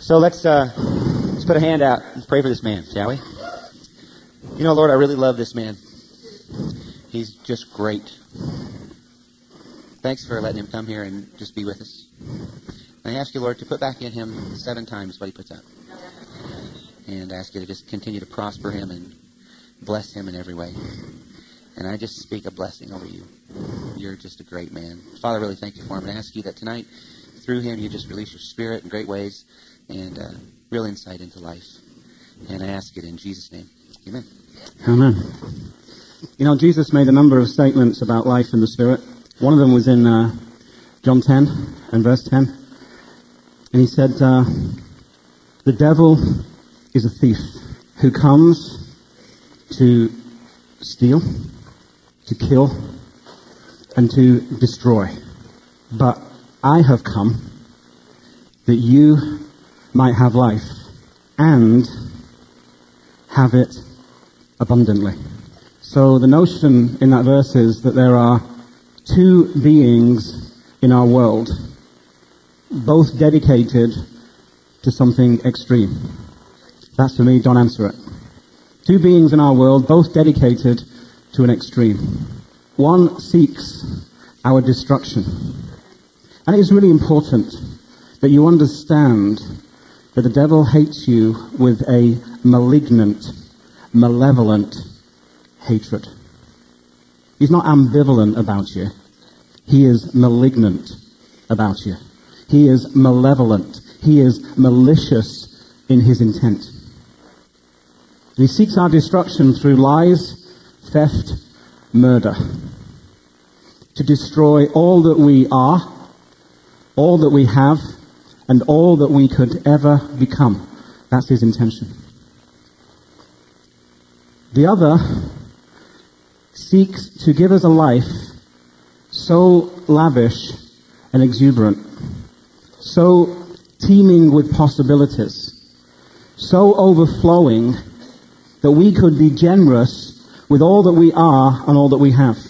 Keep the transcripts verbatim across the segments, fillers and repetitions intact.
So let's uh, let's put a hand out and pray for this man, shall we? You know, Lord, I really love this man. He's just great. Thanks for letting him come here and just be with us. And I ask you, Lord, to put back in him seven times what he puts out. And I ask you to just continue to prosper him and bless him in every way. And I just speak a blessing over you. You're just a great man. Father, I really thank you for him. And I ask you that tonight, through him, you just release your spirit in great ways and uh, real insight into life. And I ask it in Jesus' name. Amen. Amen. You know, Jesus made a number of statements about life in the Spirit. One of them was in uh, John ten and verse ten. And he said, uh, the devil is a thief who comes to steal, to kill, and to destroy. But I have come that you might have life and have it abundantly. So the notion in that verse is that there are two beings in our world, both dedicated to something extreme. That's for me, don't answer it. Two beings in our world, both dedicated to an extreme. One seeks our destruction. And it is really important that you understand that the devil hates you with a malignant, malevolent hatred. He's not ambivalent about you. He is malignant about you. He is malevolent. He is malicious in his intent. He seeks our destruction through lies, theft, murder. To destroy all that we are, all that we have, and all that we could ever become. That's his intention. The other seeks to give us a life so lavish and exuberant, so teeming with possibilities, so overflowing that we could be generous with all that we are and all that we have.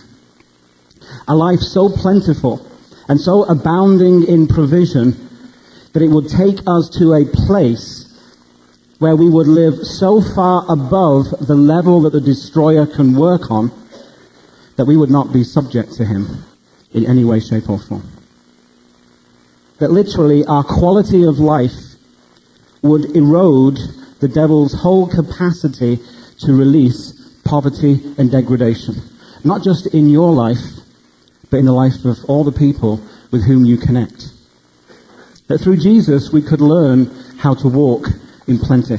A life so plentiful and so abounding in provision that it would take us to a place where we would live so far above the level that the destroyer can work on that we would not be subject to him in any way, shape or form. That literally our quality of life would erode the devil's whole capacity to release poverty and degradation. Not just in your life, but in the life of all the people with whom you connect. That through Jesus we could learn how to walk in plenty.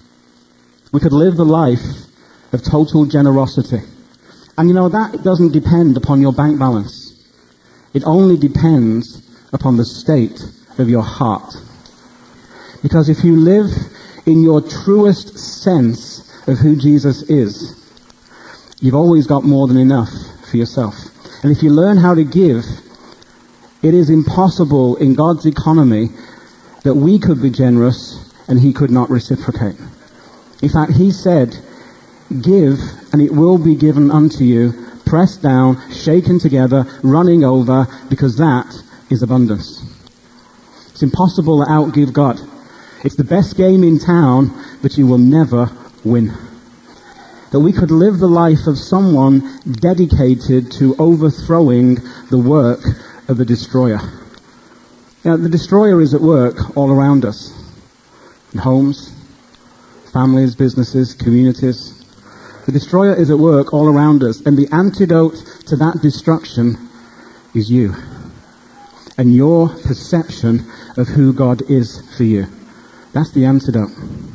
We could live the life of total generosity. And you know, that doesn't depend upon your bank balance. It only depends upon the state of your heart. Because if you live in your truest sense of who Jesus is, you've always got more than enough for yourself. And if you learn how to give, it is impossible in God's economy that we could be generous and he could not reciprocate. In fact, he said, give and it will be given unto you, pressed down, shaken together, running over, because that is abundance. It's impossible to outgive God. It's the best game in town, but you will never win. That we could live the life of someone dedicated to overthrowing the work of the destroyer. Now, the destroyer is at work all around us. In homes, families, businesses, communities. The destroyer is at work all around us. And the antidote to that destruction is you. And your perception of who God is for you. That's the antidote.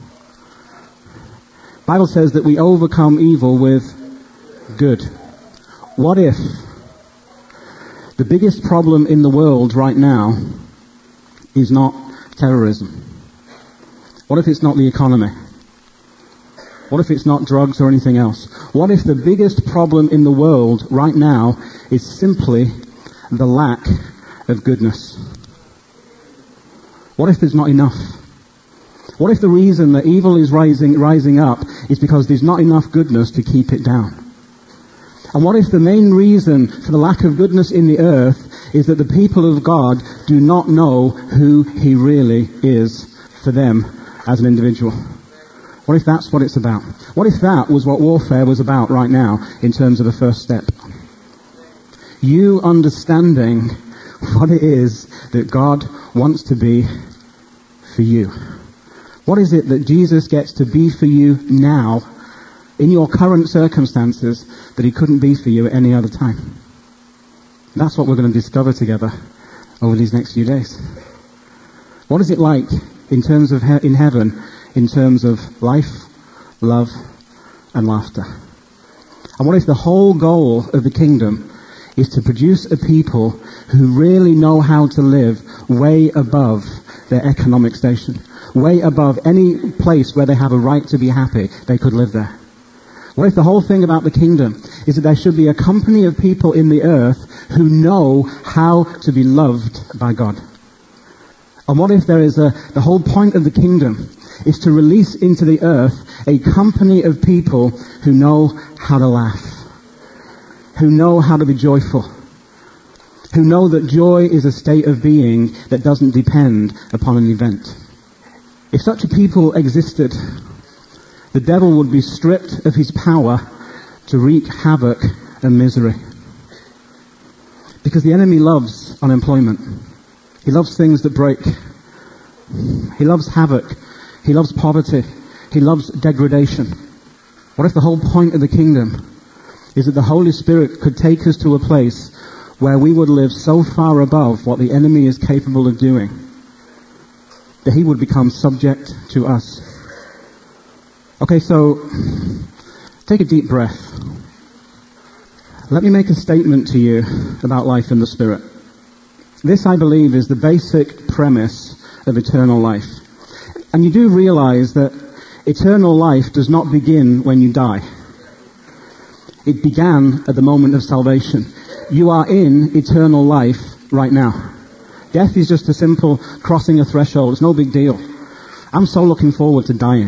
The Bible says that we overcome evil with good. What if the biggest problem in the world right now is not terrorism? What if it's not the economy? What if it's not drugs or anything else? What if the biggest problem in the world right now is simply the lack of goodness? What if there's not enough? What if the reason that evil is rising, rising up is because there's not enough goodness to keep it down? And what if the main reason for the lack of goodness in the earth is that the people of God do not know who he really is for them as an individual? What if that's what it's about? What if that was what warfare was about right now in terms of the first step? You understanding what it is that God wants to be for you. What is it that Jesus gets to be for you now in your current circumstances that he couldn't be for you at any other time? That's what we're going to discover together over these next few days. What is it like in terms of he- in heaven, in terms of life, love, and laughter? And what if the whole goal of the kingdom is to produce a people who really know how to live way above their economic station, way above any place where they have a right to be happy, they could live there? What if the whole thing about the kingdom is that there should be a company of people in the earth who know how to be loved by God? And what if there is a, the whole point of the kingdom is to release into the earth a company of people who know how to laugh, who know how to be joyful, who know that joy is a state of being that doesn't depend upon an event. If such a people existed, the devil would be stripped of his power to wreak havoc and misery. Because the enemy loves unemployment. He loves things that break. He loves havoc. He loves poverty. He loves degradation. What if the whole point of the kingdom is that the Holy Spirit could take us to a place where we would live so far above what the enemy is capable of doing that he would become subject to us? Okay, so take a deep breath. Let me make a statement to you about life in the Spirit. This, I believe, is the basic premise of eternal life. And you do realize that eternal life does not begin when you die. It began at the moment of salvation. You are in eternal life right now. Death is just a simple crossing a threshold. It's no big deal. I'm so looking forward to dying.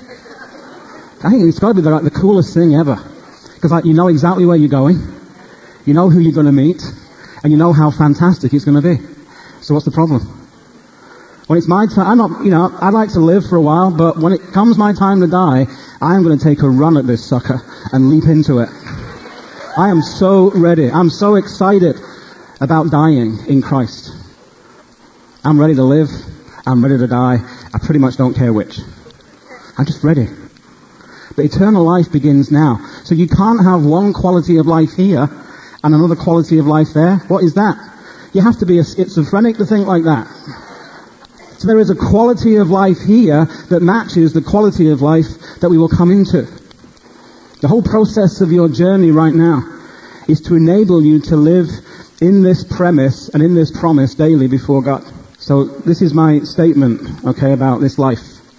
I think it's got to be the, like, the coolest thing ever. Because like, you know exactly where you're going. You know who you're going to meet. And you know how fantastic it's going to be. So what's the problem? When it's my time, I'm not, you know, I'd like to live for a while, but when it comes my time to die, I'm going to take a run at this sucker and leap into it. I am so ready. I'm so excited about dying in Christ. I'm ready to live. I'm ready to die. I pretty much don't care which. I'm just ready. But eternal life begins now. So you can't have one quality of life here and another quality of life there. What is that? You have to be a schizophrenic to think like that. So there is a quality of life here that matches the quality of life that we will come into. The whole process of your journey right now is to enable you to live in this premise and in this promise daily before God. So this is my statement, okay, about this life.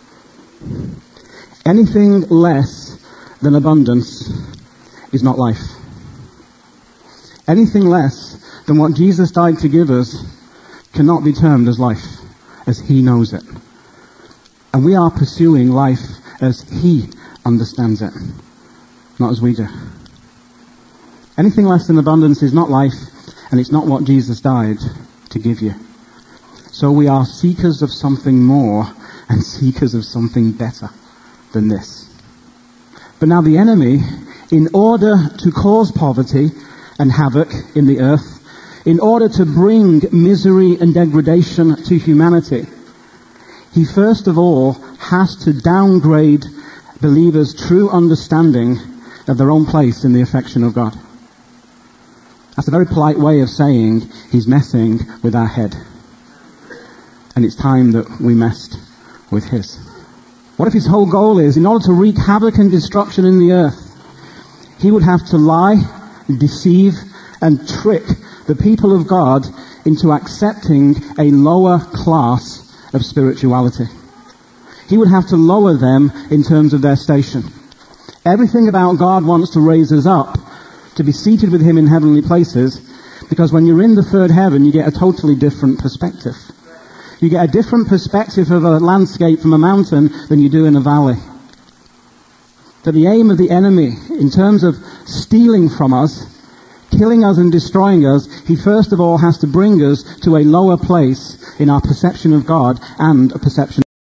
Anything less than abundance is not life. Anything less than what Jesus died to give us cannot be termed as life, as he knows it. And we are pursuing life as he understands it, not as we do. Anything less than abundance is not life, and it's not what Jesus died to give you. So we are seekers of something more and seekers of something better than this. But now the enemy, in order to cause poverty and havoc in the earth, in order to bring misery and degradation to humanity, he first of all has to downgrade believers' true understanding of their own place in the affection of God. That's a very polite way of saying he's messing with our head. And it's time that we messed with his. What if his whole goal is, in order to wreak havoc and destruction in the earth, he would have to lie, deceive, and trick the people of God into accepting a lower class of spirituality. He would have to lower them in terms of their station. Everything about God wants to raise us up to be seated with him in heavenly places, because when you're in the third heaven, you get a totally different perspective. You get a different perspective of a landscape from a mountain than you do in a valley. That the aim of the enemy, in terms of stealing from us, killing us and destroying us, he first of all has to bring us to a lower place in our perception of God and a perception.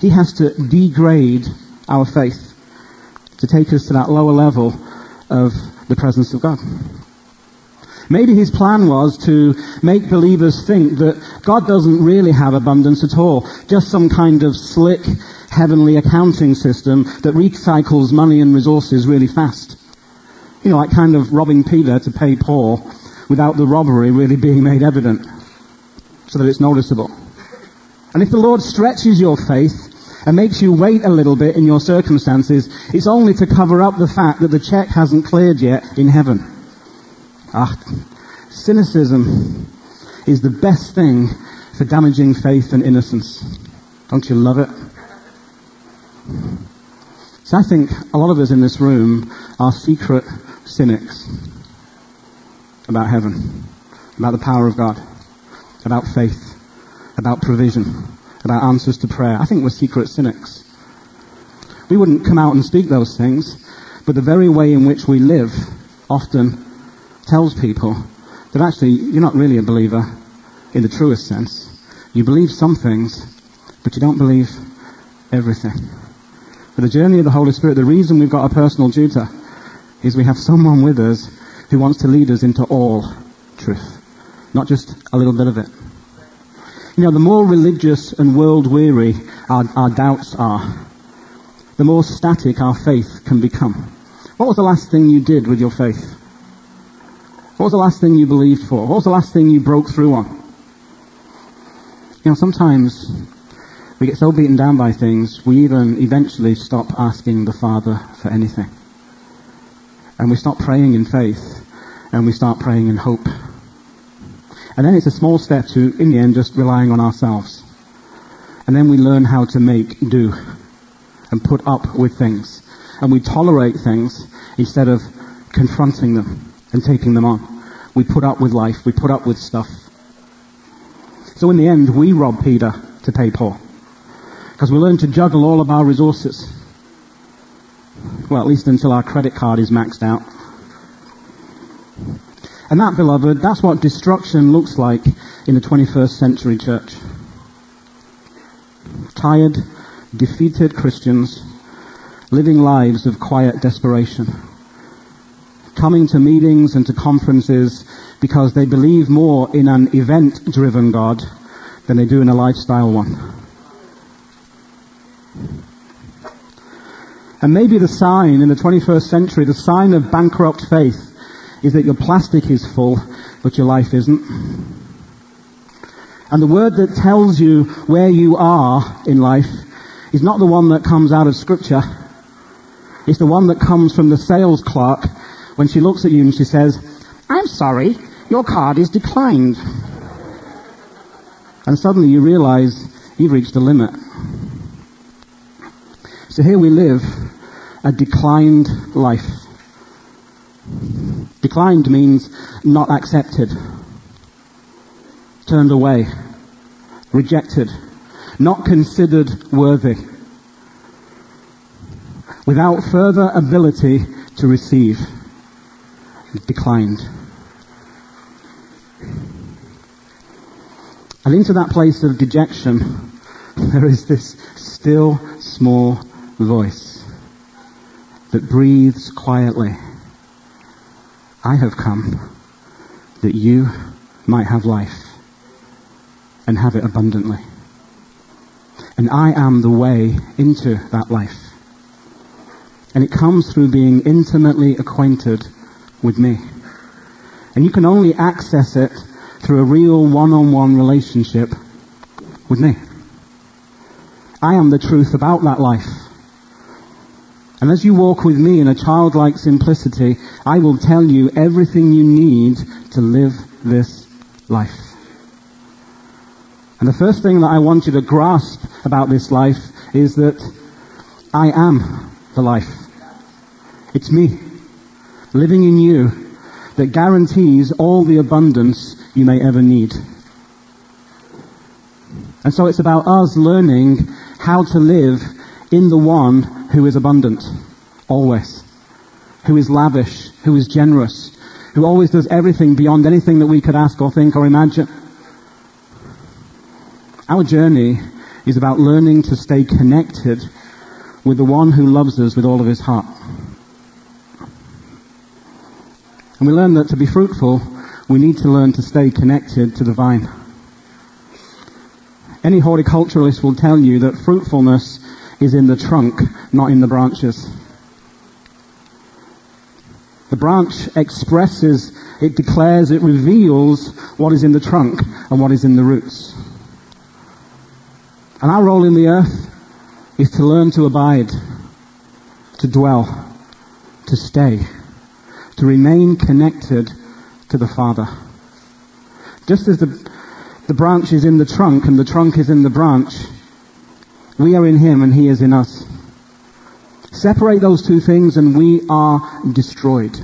He has to degrade our faith to take us to that lower level of the presence of God. Maybe his plan was to make believers think that God doesn't really have abundance at all, just some kind of slick heavenly accounting system that recycles money and resources really fast. You know, like kind of robbing Peter to pay Paul without the robbery really being made evident so that it's noticeable. And if the Lord stretches your faith and makes you wait a little bit in your circumstances, it's only to cover up the fact that the check hasn't cleared yet in heaven. Ah, cynicism is the best thing for damaging faith and innocence. Don't you love it? So I think a lot of us in this room are secret cynics about heaven, about the power of God, about faith, about provision, about answers to prayer. I think we're secret cynics. We wouldn't come out and speak those things, but the very way in which we live often tells people that actually you're not really a believer in the truest sense. You believe some things, but you don't believe everything. For the journey of the Holy Spirit, the reason we've got a personal tutor is we have someone with us who wants to lead us into all truth, not just a little bit of it. You know, the more religious and world-weary our, our doubts are, the more static our faith can become. What was the last thing you did with your faith? What was the last thing you believed for? What was the last thing you broke through on? You know, sometimes we get so beaten down by things, we even eventually stop asking the Father for anything. And we stop praying in faith, and we start praying in hope. And then it's a small step to, in the end, just relying on ourselves. And then we learn how to make do and put up with things. And we tolerate things instead of confronting them and taking them on. We put up with life. We put up with stuff. So in the end, we rob Peter to pay Paul. Because we learn to juggle all of our resources. Well, at least until our credit card is maxed out. And that, beloved, that's what destruction looks like in the twenty-first century church. Tired, defeated Christians living lives of quiet desperation. Coming to meetings and to conferences because they believe more in an event-driven God than they do in a lifestyle one. And maybe the sign in the twenty-first century, the sign of bankrupt faith, is that your plastic is full, but your life isn't. And the word that tells you where you are in life is not the one that comes out of Scripture. It's the one that comes from the sales clerk when she looks at you and she says, "I'm sorry, your card is declined." And suddenly you realize you've reached a limit. So here we live a declined life. Declined means not accepted, turned away, rejected, not considered worthy, without further ability to receive. Declined. And into that place of dejection, there is this still, small voice that breathes quietly. I have come that you might have life and have it abundantly. And I am the way into that life. And it comes through being intimately acquainted with me. And you can only access it through a real one-on-one relationship with me. I am the truth about that life. And as you walk with me in a childlike simplicity, I will tell you everything you need to live this life. And the first thing that I want you to grasp about this life is that I am the life. It's me, living in you, that guarantees all the abundance you may ever need. And so it's about us learning how to live in the one who is abundant, always, who is lavish, who is generous, who always does everything beyond anything that we could ask or think or imagine. Our journey is about learning to stay connected with the one who loves us with all of his heart. And we learn that to be fruitful, we need to learn to stay connected to the vine. Any horticulturalist will tell you that fruitfulness is in the trunk, not in the branches. The branch expresses, it declares, it reveals what is in the trunk and what is in the roots. And our role in the earth is to learn to abide, to dwell, to stay, to remain connected to the Father. Just as the, the branch is in the trunk and the trunk is in the branch, we are in him and he is in us. Separate those two things and we are destroyed.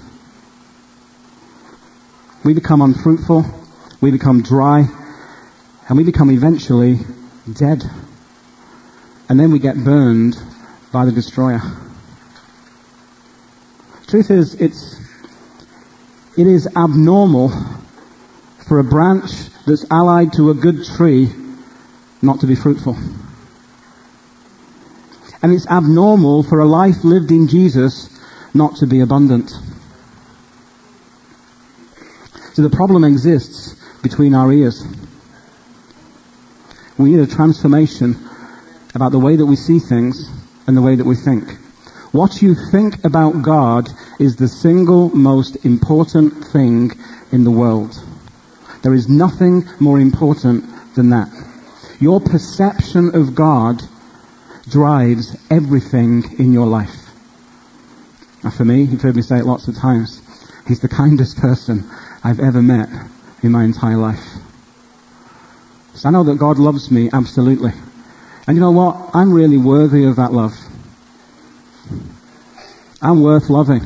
We become unfruitful, we become dry, and we become eventually dead. And then we get burned by the destroyer. Truth is, it's, it is abnormal for a branch that's allied to a good tree not to be fruitful. And it's abnormal for a life lived in Jesus not to be abundant. So the problem exists between our ears. We need a transformation about the way that we see things and the way that we think. What you think about God is the single most important thing in the world. There is nothing more important than that. Your perception of God drives everything in your life. And for me, you've heard me say it lots of times, he's the kindest person I've ever met in my entire life. So I know that God loves me absolutely. And you know what? I'm really worthy of that love. I'm worth loving.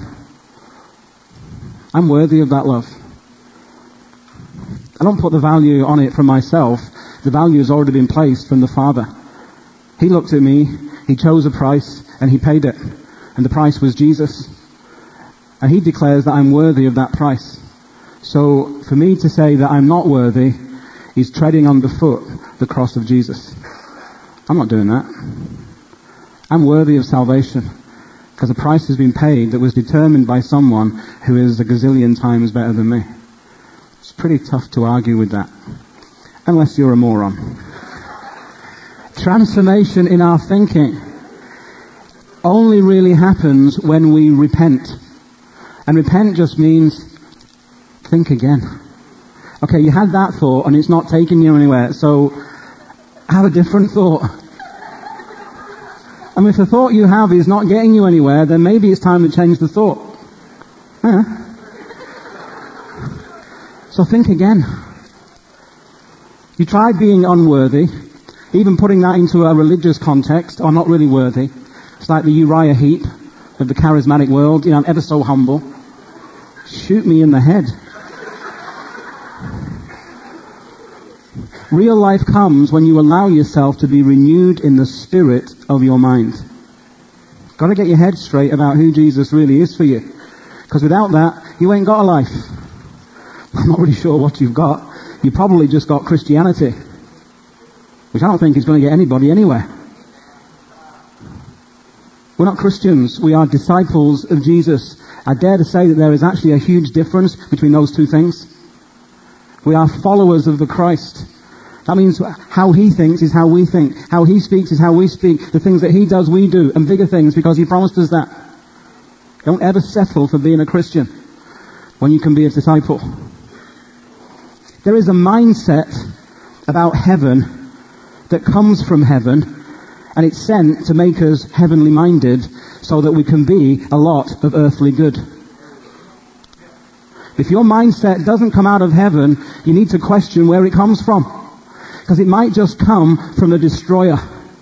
I'm worthy of that love. I don't put the value on it from myself. The value has already been placed from the Father. He looked at me, he chose a price, and he paid it. And the price was Jesus. And he declares that I'm worthy of that price. So for me to say that I'm not worthy is treading underfoot the cross of Jesus. I'm not doing that. I'm worthy of salvation because a price has been paid that was determined by someone who is a gazillion times better than me. It's pretty tough to argue with that, unless you're a moron. Transformation in our thinking only really happens when we repent. And repent just means think again. Okay, you had that thought and it's not taking you anywhere, so have a different thought. And if the thought you have is not getting you anywhere, then maybe it's time to change the thought. Yeah. So think again. You tried being unworthy, even putting that into a religious context, or not really worthy. It's like the Uriah Heep of the charismatic world. You know, I'm ever so humble. Shoot me in the head. Real life comes when you allow yourself to be renewed in the spirit of your mind. Got to get your head straight about who Jesus really is for you. Because without that, you ain't got a life. I'm not really sure what you've got. You probably just got Christianity, which I don't think is going to get anybody anywhere. We're not Christians. We are disciples of Jesus. I dare to say that there is actually a huge difference between those two things. We are followers of the Christ. That means how he thinks is how we think. How he speaks is how we speak. The things that he does, we do. And bigger things, because he promised us that. Don't ever settle for being a Christian when you can be a disciple. There is a mindset about heaven that comes from heaven, and it's sent to make us heavenly minded so that we can be a lot of earthly good. If your mindset doesn't come out of heaven, you need to question where it comes from. Because it might just come from the destroyer.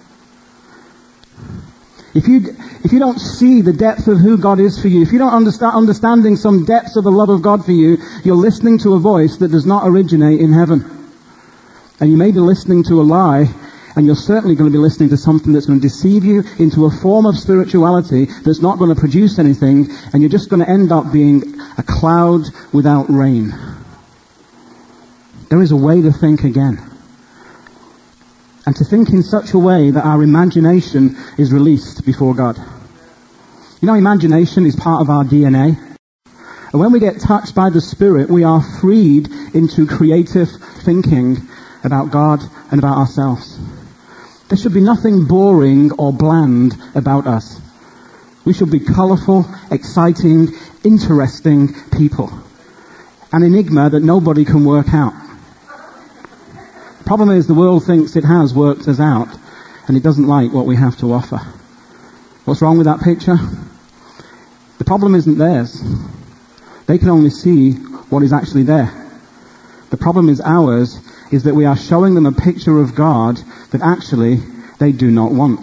If you, if you don't see the depth of who God is for you, if you don't understand understanding some depths of the love of God for you, you're listening to a voice that does not originate in heaven. And you may be listening to a lie, and you're certainly going to be listening to something that's going to deceive you into a form of spirituality that's not going to produce anything, and you're just going to end up being a cloud without rain. There is a way to think again. and to think in such a way that our imagination is released before God. You know, imagination is part of our D N A. And when we get touched by the Spirit, we are freed into creative thinking about God and about ourselves. There should be nothing boring or bland about us. We should be colourful, exciting, interesting people. An enigma that nobody can work out. The problem is the world thinks it has worked us out, and it doesn't like what we have to offer. What's wrong with that picture? The problem isn't theirs. They can only see what is actually there. The problem is ours, is that we are showing them a picture of God that actually they do not want.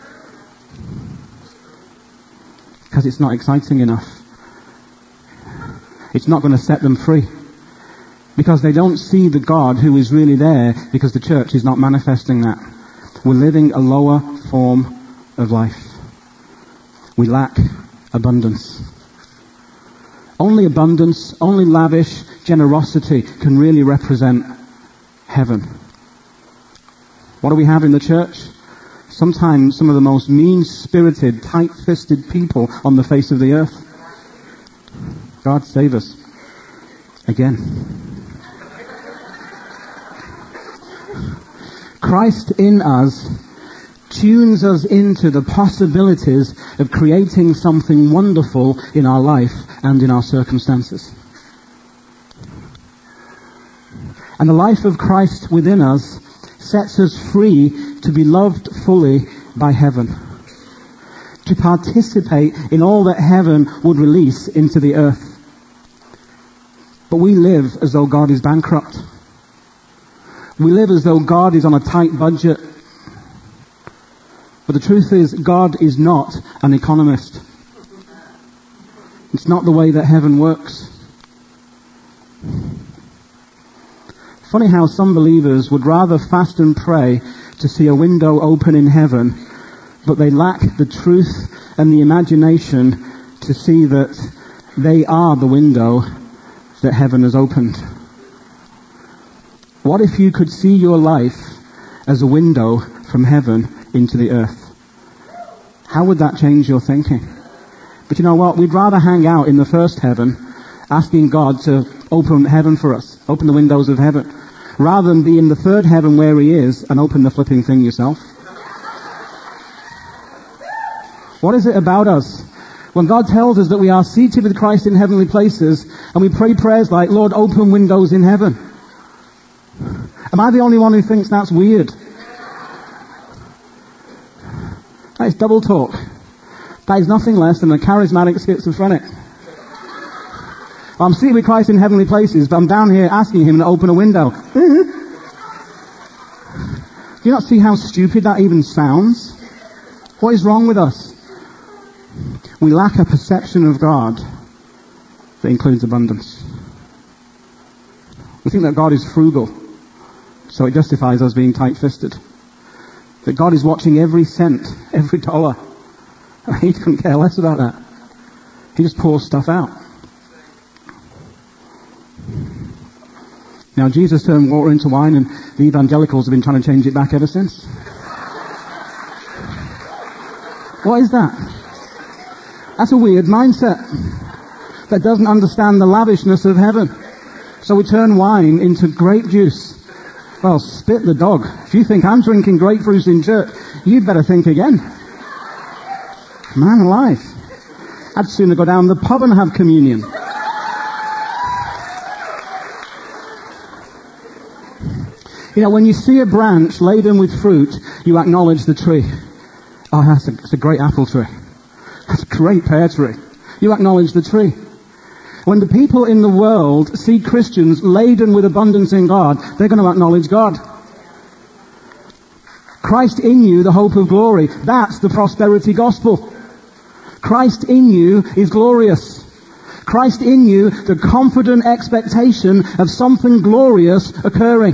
Because it's not exciting enough. It's not going to set them free. Because they don't see the God who is really there, because the church is not manifesting that. We're living a lower form of life. We lack abundance. Only abundance, only lavish generosity can really represent heaven. What do we have in the church? Sometimes some of the most mean-spirited, tight-fisted people on the face of the earth. God save us. Again. Christ in us tunes us into the possibilities of creating something wonderful in our life and in our circumstances. And the life of Christ within us sets us free to be loved fully by heaven, to participate in all that heaven would release into the earth. But we live as though God is bankrupt. We live as though God is on a tight budget. But the truth is, God is not an economist. It's not the way that heaven works. Funny how some believers would rather fast and pray to see a window open in heaven, but they lack the truth and the imagination to see that they are the window that heaven has opened. What if you could see your life as a window from heaven into the earth? How would that change your thinking? But you know what? We'd rather hang out in the first heaven, asking God to open heaven for us, open the windows of heaven, rather than be in the third heaven where he is and open the flipping thing yourself. What is it about us? When God tells us that we are seated with Christ in heavenly places, and we pray prayers like, Lord, open windows in heaven. Am I the only one who thinks that's weird? That is double talk. That is nothing less than a charismatic schizophrenic. I'm seated with Christ in heavenly places, but I'm down here asking him to open a window. Do you not see how stupid that even sounds? What is wrong with us? We lack a perception of God that includes abundance. We think that God is frugal, so it justifies us being tight-fisted. That God is watching every cent, every dollar. He couldn't care less about that. He just pours stuff out. Now, Jesus turned water into wine, and the evangelicals have been trying to change it back ever since. What is that? That's a weird mindset that doesn't understand the lavishness of heaven. So we turn wine into grape juice. Well, spit the dog. If you think I'm drinking grapefruit in church, you'd better think again. Man alive. I'd sooner go down the pub and have communion. You know, when you see a branch laden with fruit, you acknowledge the tree. Oh, that's a, that's a great apple tree. That's a great pear tree. You acknowledge the tree. When the people in the world see Christians laden with abundance in God, they're going to acknowledge God. Christ in you, the hope of glory. That's the prosperity gospel. Christ in you is glorious. Christ in you, the confident expectation of something glorious occurring.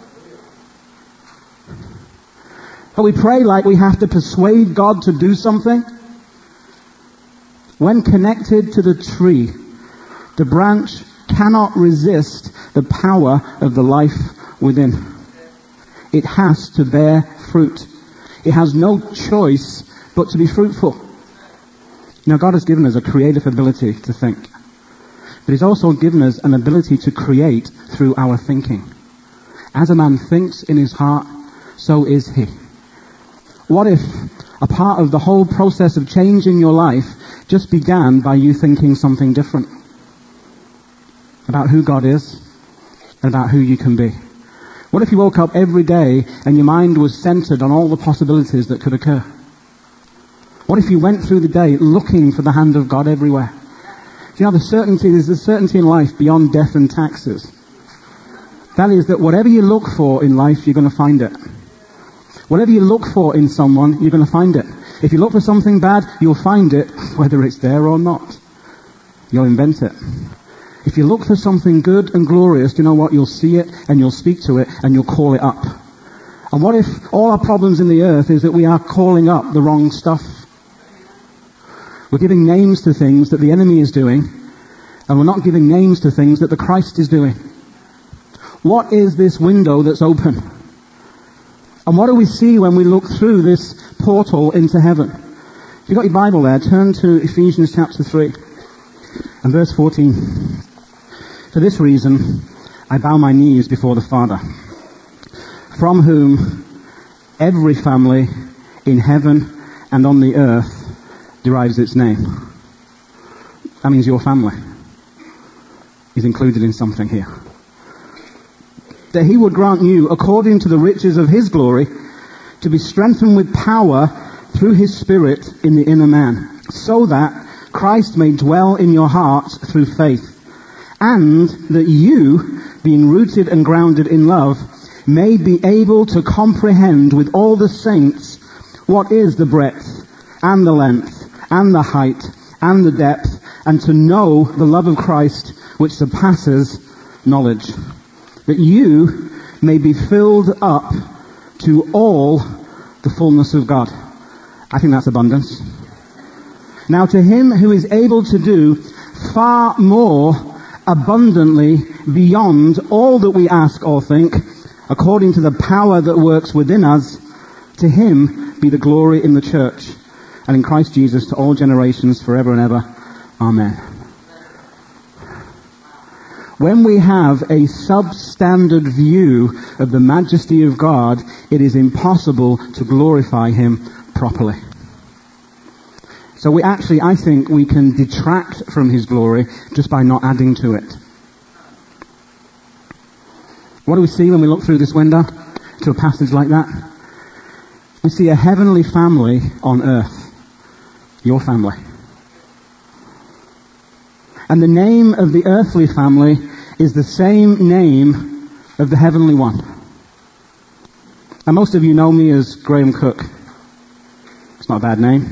But we pray like we have to persuade God to do something. When connected to the tree, the branch cannot resist the power of the life within. it has to bear fruit. It has no choice but to be fruitful. Now, God has given us a creative ability to think. But He's also given us an ability to create through our thinking. As a man thinks in his heart, so is he. What if a part of the whole process of changing your life just began by you thinking something different about who God is and about who you can be? What if you woke up every day and your mind was centered on all the possibilities that could occur? What if you went through the day looking for the hand of God everywhere? Do you know the certainty, there's a certainty in life beyond death and taxes. That is that whatever you look for in life, you're going to find it. Whatever you look for in someone, you're going to find it. If you look for something bad, you'll find it, whether it's there or not. You'll invent it. If you look for something good and glorious, you know what? You'll see it and you'll speak to it and you'll call it up. And what if all our problems in the earth is that we are calling up the wrong stuff? We're giving names to things that the enemy is doing, and we're not giving names to things that the Christ is doing. What is this window that's open? And what do we see when we look through this portal into heaven? If you've got your Bible there, turn to Ephesians chapter three and verse fourteen. For this reason, I bow my knees before the Father, from whom every family in heaven and on the earth derives its name. That means your family is included in something here. That He would grant you, according to the riches of His glory, to be strengthened with power through His Spirit in the inner man, so that Christ may dwell in your hearts through faith, and that you, being rooted and grounded in love, may be able to comprehend with all the saints what is the breadth and the length and the height and the depth, and to know the love of Christ which surpasses knowledge, that you may be filled up to all the fullness of God. I think that's abundance. Now to Him who is able to do far more abundantly beyond all that we ask or think, according to the power that works within us, to Him be the glory in the church and in Christ Jesus to all generations forever and ever. Amen. When we have a substandard view of the majesty of God, it is impossible to glorify Him properly. So we actually, I think, we can detract from His glory just by not adding to it. What do we see when we look through this window to a passage like that? We see a heavenly family on earth. Your family. And the name of the earthly family is the same name of the heavenly one. And most of you know me as Graham Cook. It's not a bad name.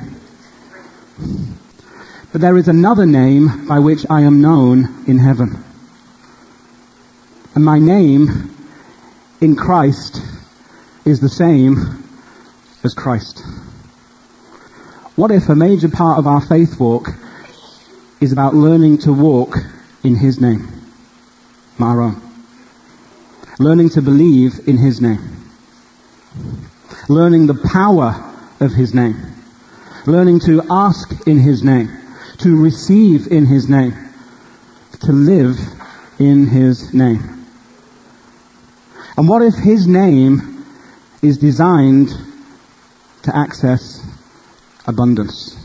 But there is another name by which I am known in heaven. And my name in Christ is the same as Christ. What if a major part of our faith walk is about learning to walk in His name, not our own? Learning to believe in His name. Learning the power of His name. Learning to ask in His name. To receive in His name. To live in His name. And what if His name is designed to access abundance?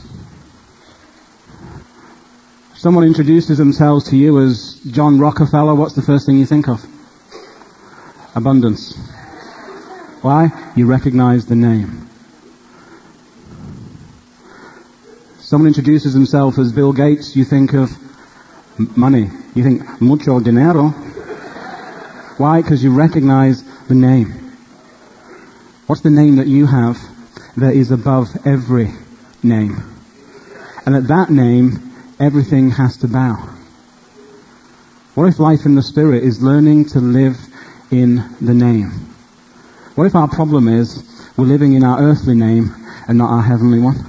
If someone introduces themselves to you as John Rockefeller, what's the first thing you think of? Abundance. Why? You recognize the name. Someone introduces himself as Bill Gates, you think of money. You think mucho dinero. Why? Because you recognize the name. What's the name that you have that is above every name? And at that name, everything has to bow. What if life in the Spirit is learning to live in the name? What if our problem is we're living in our earthly name and not our heavenly one?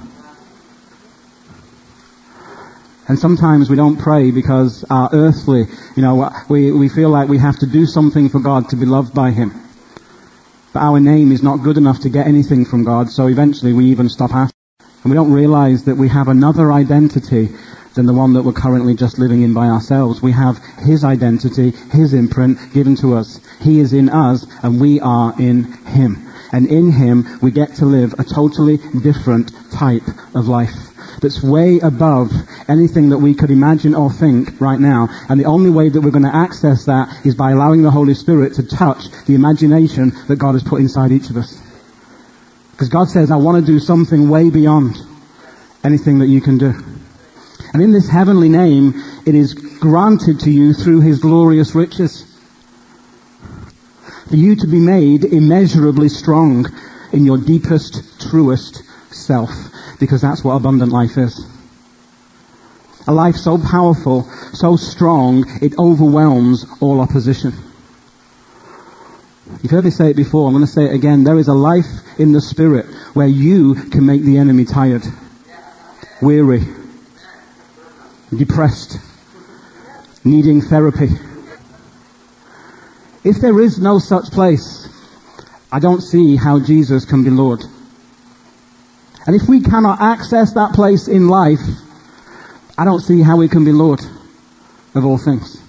And sometimes we don't pray because our earthly, you know, we, we feel like we have to do something for God to be loved by Him. But our name is not good enough to get anything from God, so eventually we even stop asking. And we don't realize that we have another identity than the one that we're currently just living in by ourselves. We have His identity, His imprint given to us. He is in us and we are in Him. And in Him we get to live a totally different type of life that's way above anything that we could imagine or think right now. And the only way that we're going to access that is by allowing the Holy Spirit to touch the imagination that God has put inside each of us. Because God says, I want to do something way beyond anything that you can do. And in this heavenly name, it is granted to you through His glorious riches for you to be made immeasurably strong in your deepest, truest self. Because that's what abundant life is. A life so powerful, so strong, it overwhelms all opposition. You've heard me say it before, I'm going to say it again. There is a life in the Spirit where you can make the enemy tired, weary, depressed, needing therapy. If there is no such place, I don't see how Jesus can be Lord. And if we cannot access that place in life, I don't see how we can be Lord of all things.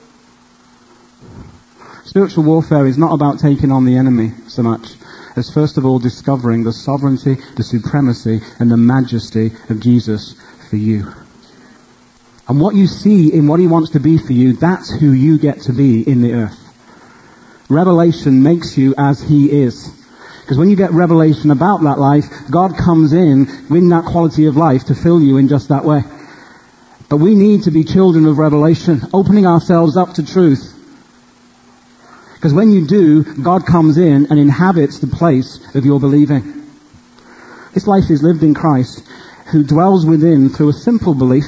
Spiritual warfare is not about taking on the enemy so much as first of all discovering the sovereignty, the supremacy, and the majesty of Jesus for you. And what you see in what He wants to be for you, that's who you get to be in the earth. Revelation makes you as He is. Because when you get revelation about that life, God comes in in that quality of life to fill you in just that way. But we need to be children of revelation, opening ourselves up to truth. Because when you do, God comes in and inhabits the place of your believing. This life is lived in Christ, who dwells within through a simple belief.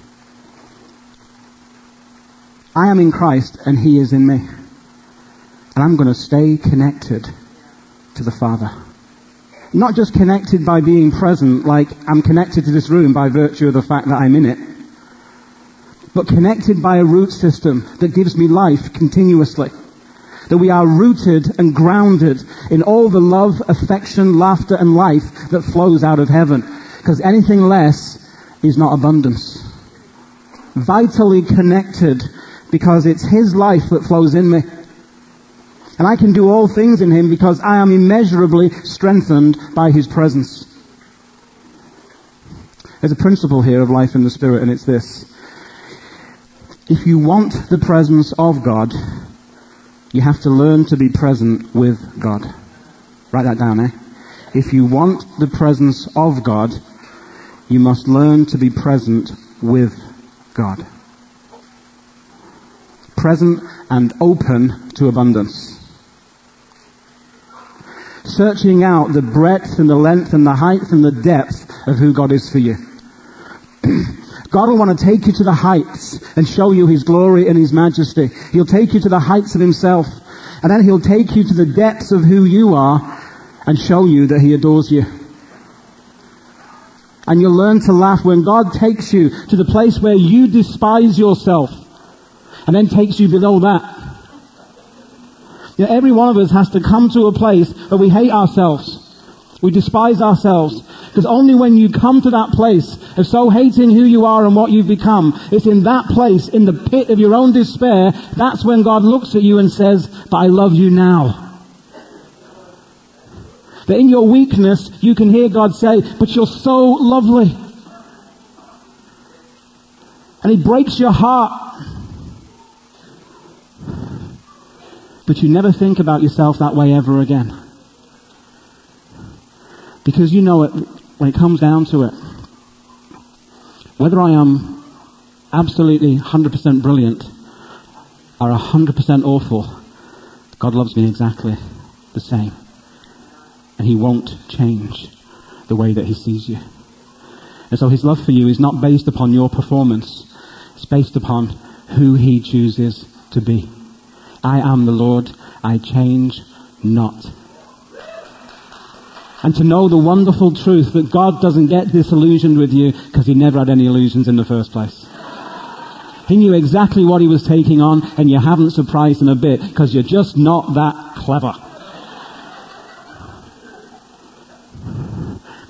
I am in Christ and He is in me. And I'm going to stay connected to the Father. Not just connected by being present, like I'm connected to this room by virtue of the fact that I'm in it, but connected by a root system that gives me life continuously. That we are rooted and grounded in all the love, affection, laughter, and life that flows out of heaven. Because anything less is not abundance. Vitally connected because it's His life that flows in me. And I can do all things in Him because I am immeasurably strengthened by His presence. There's a principle here of life in the Spirit, and it's this. If you want the presence of God, you have to learn to be present with God. Write that down, eh? If you want the presence of God, you must learn to be present with God. Present and open to abundance. Searching out the breadth and the length and the height and the depth of who God is for you. God will want to take you to the heights and show you His glory and His majesty. He'll take you to the heights of Himself. And then He'll take you to the depths of who you are and show you that He adores you. And you'll learn to laugh when God takes you to the place where you despise yourself and then takes you below that. You know, every one of us has to come to a place where we hate ourselves. We despise ourselves. Because only when you come to that place of so hating who you are and what you've become, it's in that place, in the pit of your own despair, that's when God looks at you and says, but I love you now. That in your weakness, you can hear God say, but you're so lovely. And He breaks your heart. But you never think about yourself that way ever again. Because you know it, when it comes down to it, whether I am absolutely one hundred percent brilliant or one hundred percent awful, God loves me exactly the same. And He won't change the way that He sees you. And so His love for you is not based upon your performance. It's based upon who He chooses to be. I am the Lord, I change not. And to know the wonderful truth that God doesn't get disillusioned with you because He never had any illusions in the first place. He knew exactly what He was taking on, and you haven't surprised Him a bit because you're just not that clever.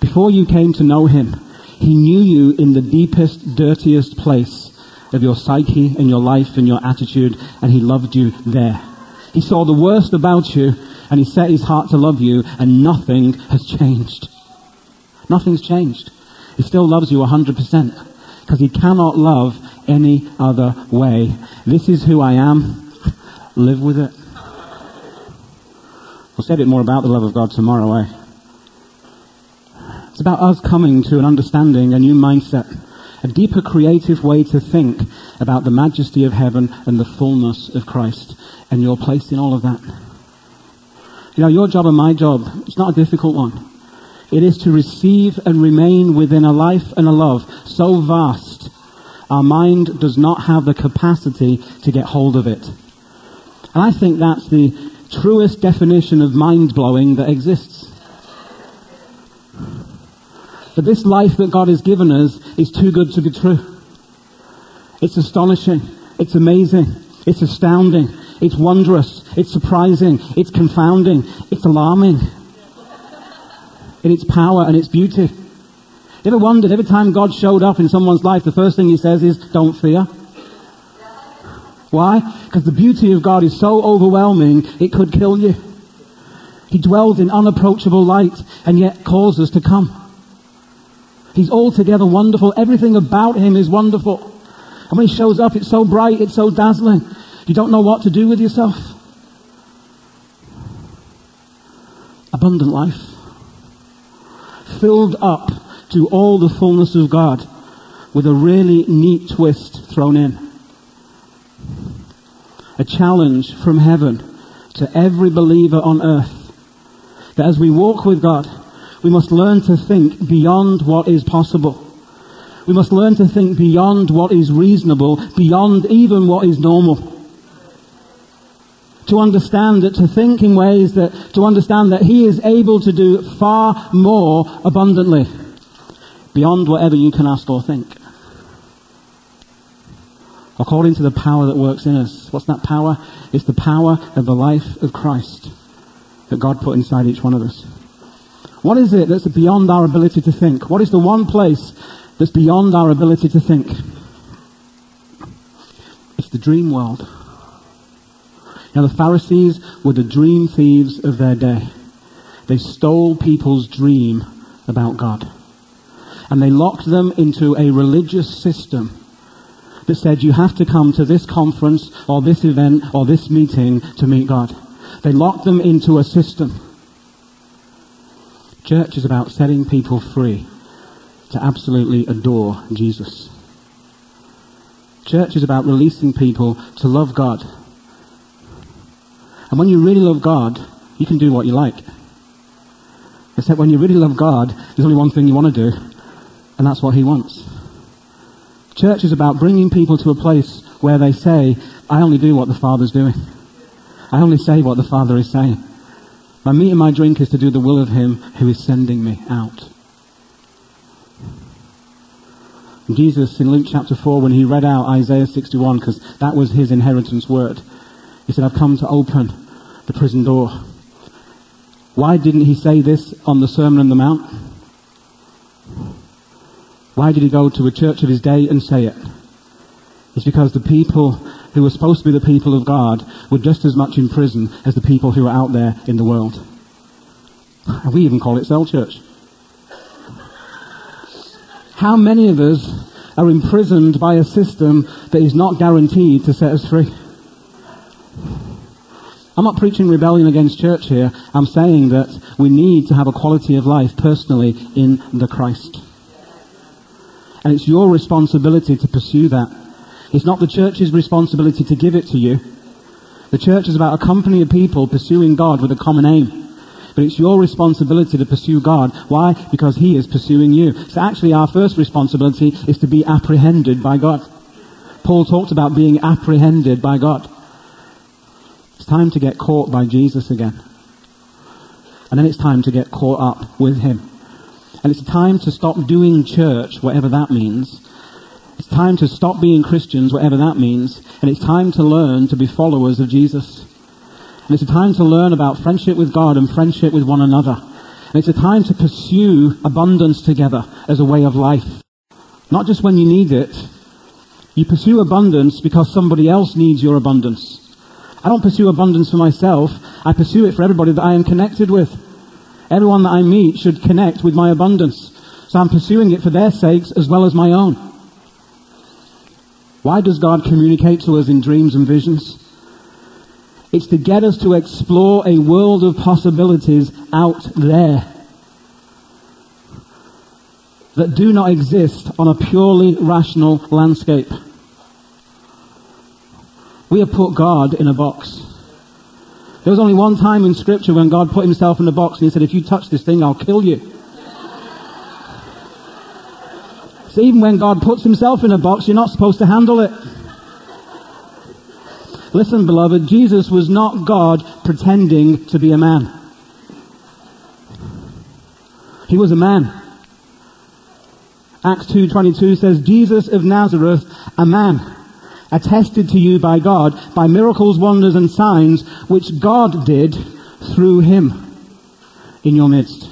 Before you came to know him, he knew you in the deepest, dirtiest place of your psyche and your life and your attitude, and he loved you there. He saw the worst about you, and he set his heart to love you, and nothing has changed. Nothing's changed. He still loves you one hundred percent, because he cannot love any other way. This is who I am. Live with it. We'll say a bit more about the love of God tomorrow, eh? It's about us coming to an understanding, a new mindset, a deeper creative way to think about the majesty of heaven and the fullness of Christ, and your place in all of that. You know, your job and my job, it's not a difficult one. It is to receive and remain within a life and a love so vast, our mind does not have the capacity to get hold of it. And I think that's the truest definition of mind-blowing that exists. That this life that God has given us is too good to be true. It's astonishing. It's amazing. It's astounding. It's wondrous. It's surprising. It's confounding. It's alarming. In its power and its beauty. You ever wondered, every time God showed up in someone's life, the first thing he says is, don't fear. Why? Because the beauty of God is so overwhelming, it could kill you. He dwells in unapproachable light and yet calls us to come. He's altogether wonderful. Everything about him is wonderful. And when he shows up, it's so bright, it's so dazzling. You don't know what to do with yourself. Abundant life. Filled up to all the fullness of God with a really neat twist thrown in. A challenge from heaven to every believer on earth that as we walk with God, we must learn to think beyond what is possible. We must learn to think beyond what is reasonable, beyond even what is normal. To understand that, to think in ways that, to understand that he is able to do far more abundantly, beyond whatever you can ask or think. According to the power that works in us. What's that power? It's the power of the life of Christ that God put inside each one of us. What is it that's beyond our ability to think? What is the one place that's beyond our ability to think? It's the dream world. Now, the Pharisees were the dream thieves of their day. They stole people's dream about God. And they locked them into a religious system that said you have to come to this conference or this event or this meeting to meet God. They locked them into a system. Church is about setting people free to absolutely adore Jesus. Church is about releasing people to love God. And when you really love God, you can do what you like. Except when you really love God, there's only one thing you want to do, and that's what he wants. Church is about bringing people to a place where they say, I only do what the Father's doing. I only say what the Father is saying. My meat and my drink is to do the will of him who is sending me out. And Jesus, in Luke chapter four, when he read out Isaiah sixty-one, because that was his inheritance word, he said, I've come to open the prison door. Why didn't he say this on the Sermon on the Mount? Why did he go to a church of his day and say it? It's because the people who were supposed to be the people of God were just as much in prison as the people who are out there in the world. And we even call it cell church. How many of us are imprisoned by a system that is not guaranteed to set us free? I'm not preaching rebellion against church here. I'm saying that we need to have a quality of life personally in the Christ. And it's your responsibility to pursue that. It's not the church's responsibility to give it to you. The church is about a company of people pursuing God with a common aim. But it's your responsibility to pursue God. Why? Because he is pursuing you. So actually our first responsibility is to be apprehended by God. Paul talked about being apprehended by God. It's time to get caught by Jesus again. And then it's time to get caught up with him. And it's time to stop doing church, whatever that means. It's time to stop being Christians, whatever that means. And it's time to learn to be followers of Jesus. And it's a time to learn about friendship with God and friendship with one another. And it's a time to pursue abundance together as a way of life. Not just when you need it. You pursue abundance because somebody else needs your abundance. I don't pursue abundance for myself. I pursue it for everybody that I am connected with. Everyone that I meet should connect with my abundance. So I'm pursuing it for their sakes as well as my own. Why does God communicate to us in dreams and visions? It's to get us to explore a world of possibilities out there that do not exist on a purely rational landscape. We have put God in a box. There was only one time in Scripture when God put himself in a box and he said, if you touch this thing, I'll kill you. So even when God puts himself in a box, you're not supposed to handle it. Listen, beloved, Jesus was not God pretending to be a man. He was a man. Acts two twenty-two says, Jesus of Nazareth, a man, attested to you by God, by miracles, wonders, and signs, which God did through him in your midst.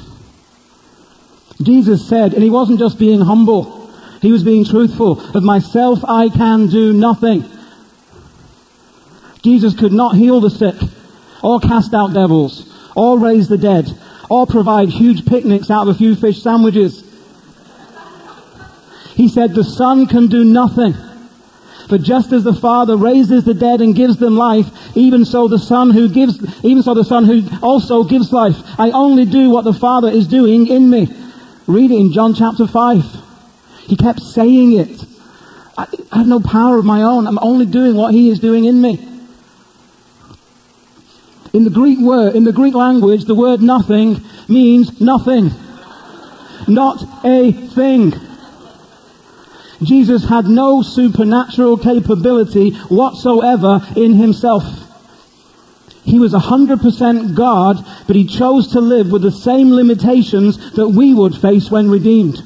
Jesus said, and he wasn't just being humble, he was being truthful, of myself I can do nothing. Jesus could not heal the sick, or cast out devils, or raise the dead, or provide huge picnics out of a few fish sandwiches. He said, the Son can do nothing. For just as the Father raises the dead and gives them life, even so the Son who gives, even so the Son who also gives life. I only do what the Father is doing in me. Read it in John chapter five. He kept saying it. I, I have no power of my own. I'm only doing what he is doing in me. In the Greek word, in the Greek language, the word nothing means nothing. Not a thing. Jesus had no supernatural capability whatsoever in himself. He was one hundred percent God, but he chose to live with the same limitations that we would face when redeemed.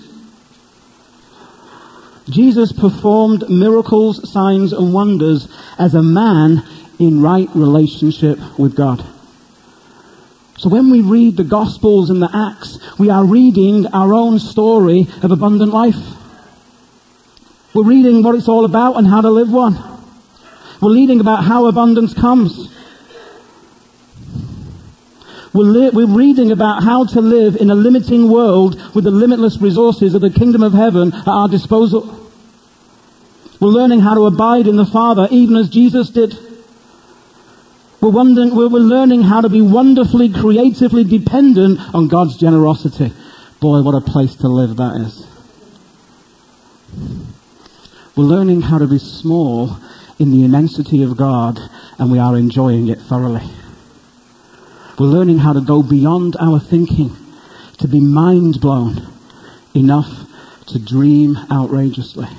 Jesus performed miracles, signs, and wonders as a man in right relationship with God. So when we read the Gospels and the Acts, we are reading our own story of abundant life. We're reading what it's all about and how to live one. We're reading about how abundance comes. We're, li- we're reading about how to live in a limiting world with the limitless resources of the kingdom of heaven at our disposal. We're learning how to abide in the Father even as Jesus did. We're, wondering, we're, we're learning how to be wonderfully, creatively dependent on God's generosity. Boy, what a place to live that is. We're learning how to be small in the immensity of God, and we are enjoying it thoroughly. We're learning how to go beyond our thinking, to be mind blown enough to dream outrageously.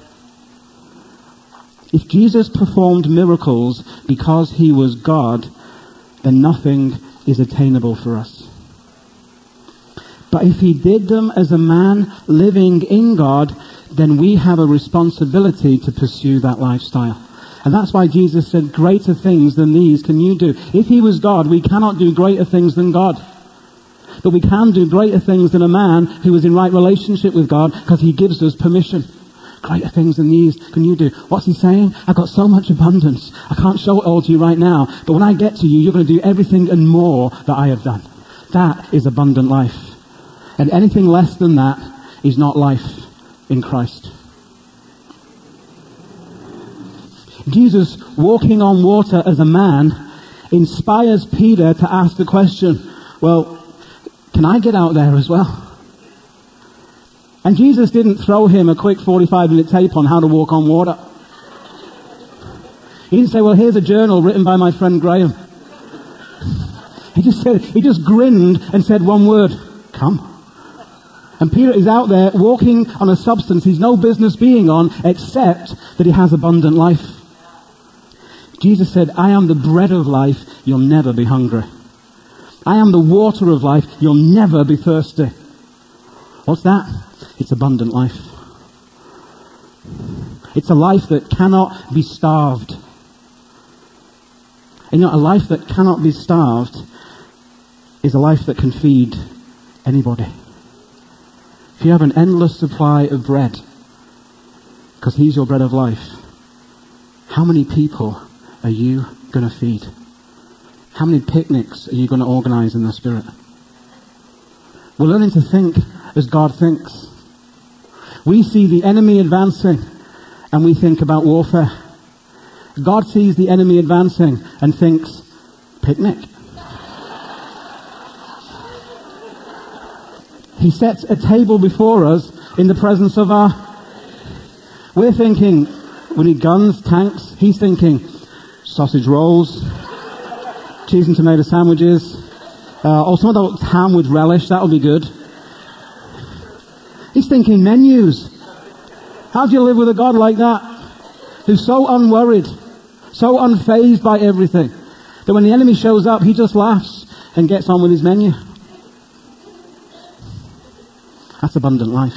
If Jesus performed miracles because he was God, then nothing is attainable for us. But if he did them as a man living in God, then we have a responsibility to pursue that lifestyle. And that's why Jesus said, greater things than these can you do. If he was God, we cannot do greater things than God. But we can do greater things than a man who is in right relationship with God because he gives us permission. Greater things than these can you do. What's he saying? I've got so much abundance. I can't show it all to you right now. But when I get to you, you're going to do everything and more that I have done. That is abundant life. And anything less than that is not life in Christ. Jesus walking on water as a man inspires Peter to ask the question, well, can I get out there as well? And Jesus didn't throw him a quick forty-five minute tape on how to walk on water. He didn't say, well, here's a journal written by my friend Graham. He just said, he just grinned and said one word, come. And Peter is out there walking on a substance he's no business being on, except that he has abundant life. Jesus said, I am the bread of life, you'll never be hungry. I am the water of life, you'll never be thirsty. What's that? It's abundant life. It's a life that cannot be starved. And you know, a life that cannot be starved is a life that can feed Anybody? If you have an endless supply of bread, because he's your bread of life, how many people are you going to feed? How many picnics are you going to organize in the Spirit? We're learning to think as God thinks. We see the enemy advancing and we think about warfare. God sees the enemy advancing and thinks, picnic. He sets a table before us in the presence of our... We're thinking, we need guns, tanks. He's thinking, sausage rolls, cheese and tomato sandwiches, uh, or some of that ham with relish, that'll be good. He's thinking menus. How do you live with a God like that? Who's so unworried, so unfazed by everything, that when the enemy shows up, he just laughs and gets on with his menu. That's abundant life.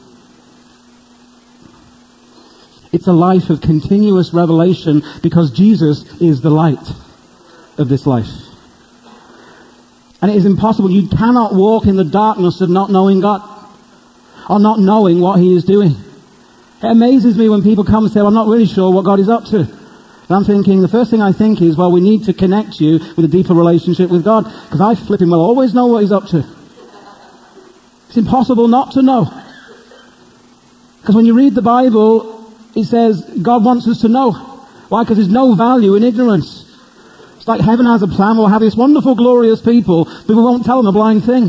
It's a life of continuous revelation because Jesus is the light of this life. And it is impossible. You cannot walk in the darkness of not knowing God or not knowing what he is doing. It amazes me when people come and say, well, I'm not really sure what God is up to. And I'm thinking, the first thing I think is, well, we need to connect you with a deeper relationship with God, because I flipping will always know what he's up to. It's impossible not to know. Because when you read the Bible, it says God wants us to know. Why? Because there's no value in ignorance. It's like heaven has a plan. We'll have this wonderful, glorious people, but we won't tell them a blind thing.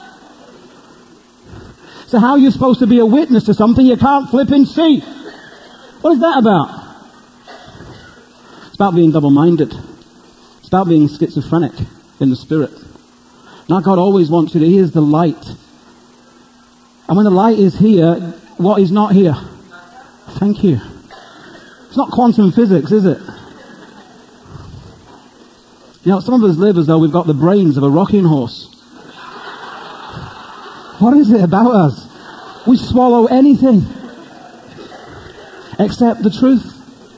So how are you supposed to be a witness to something you can't flip and see? What is that about? It's about being double-minded. It's about being schizophrenic in the spirit. Now God always wants you to, he is the light. And when the light is here, what is not here? Thank you. It's not quantum physics, is it? You know, some of us live as though we've got the brains of a rocking horse. What is it about us? We swallow anything except the truth.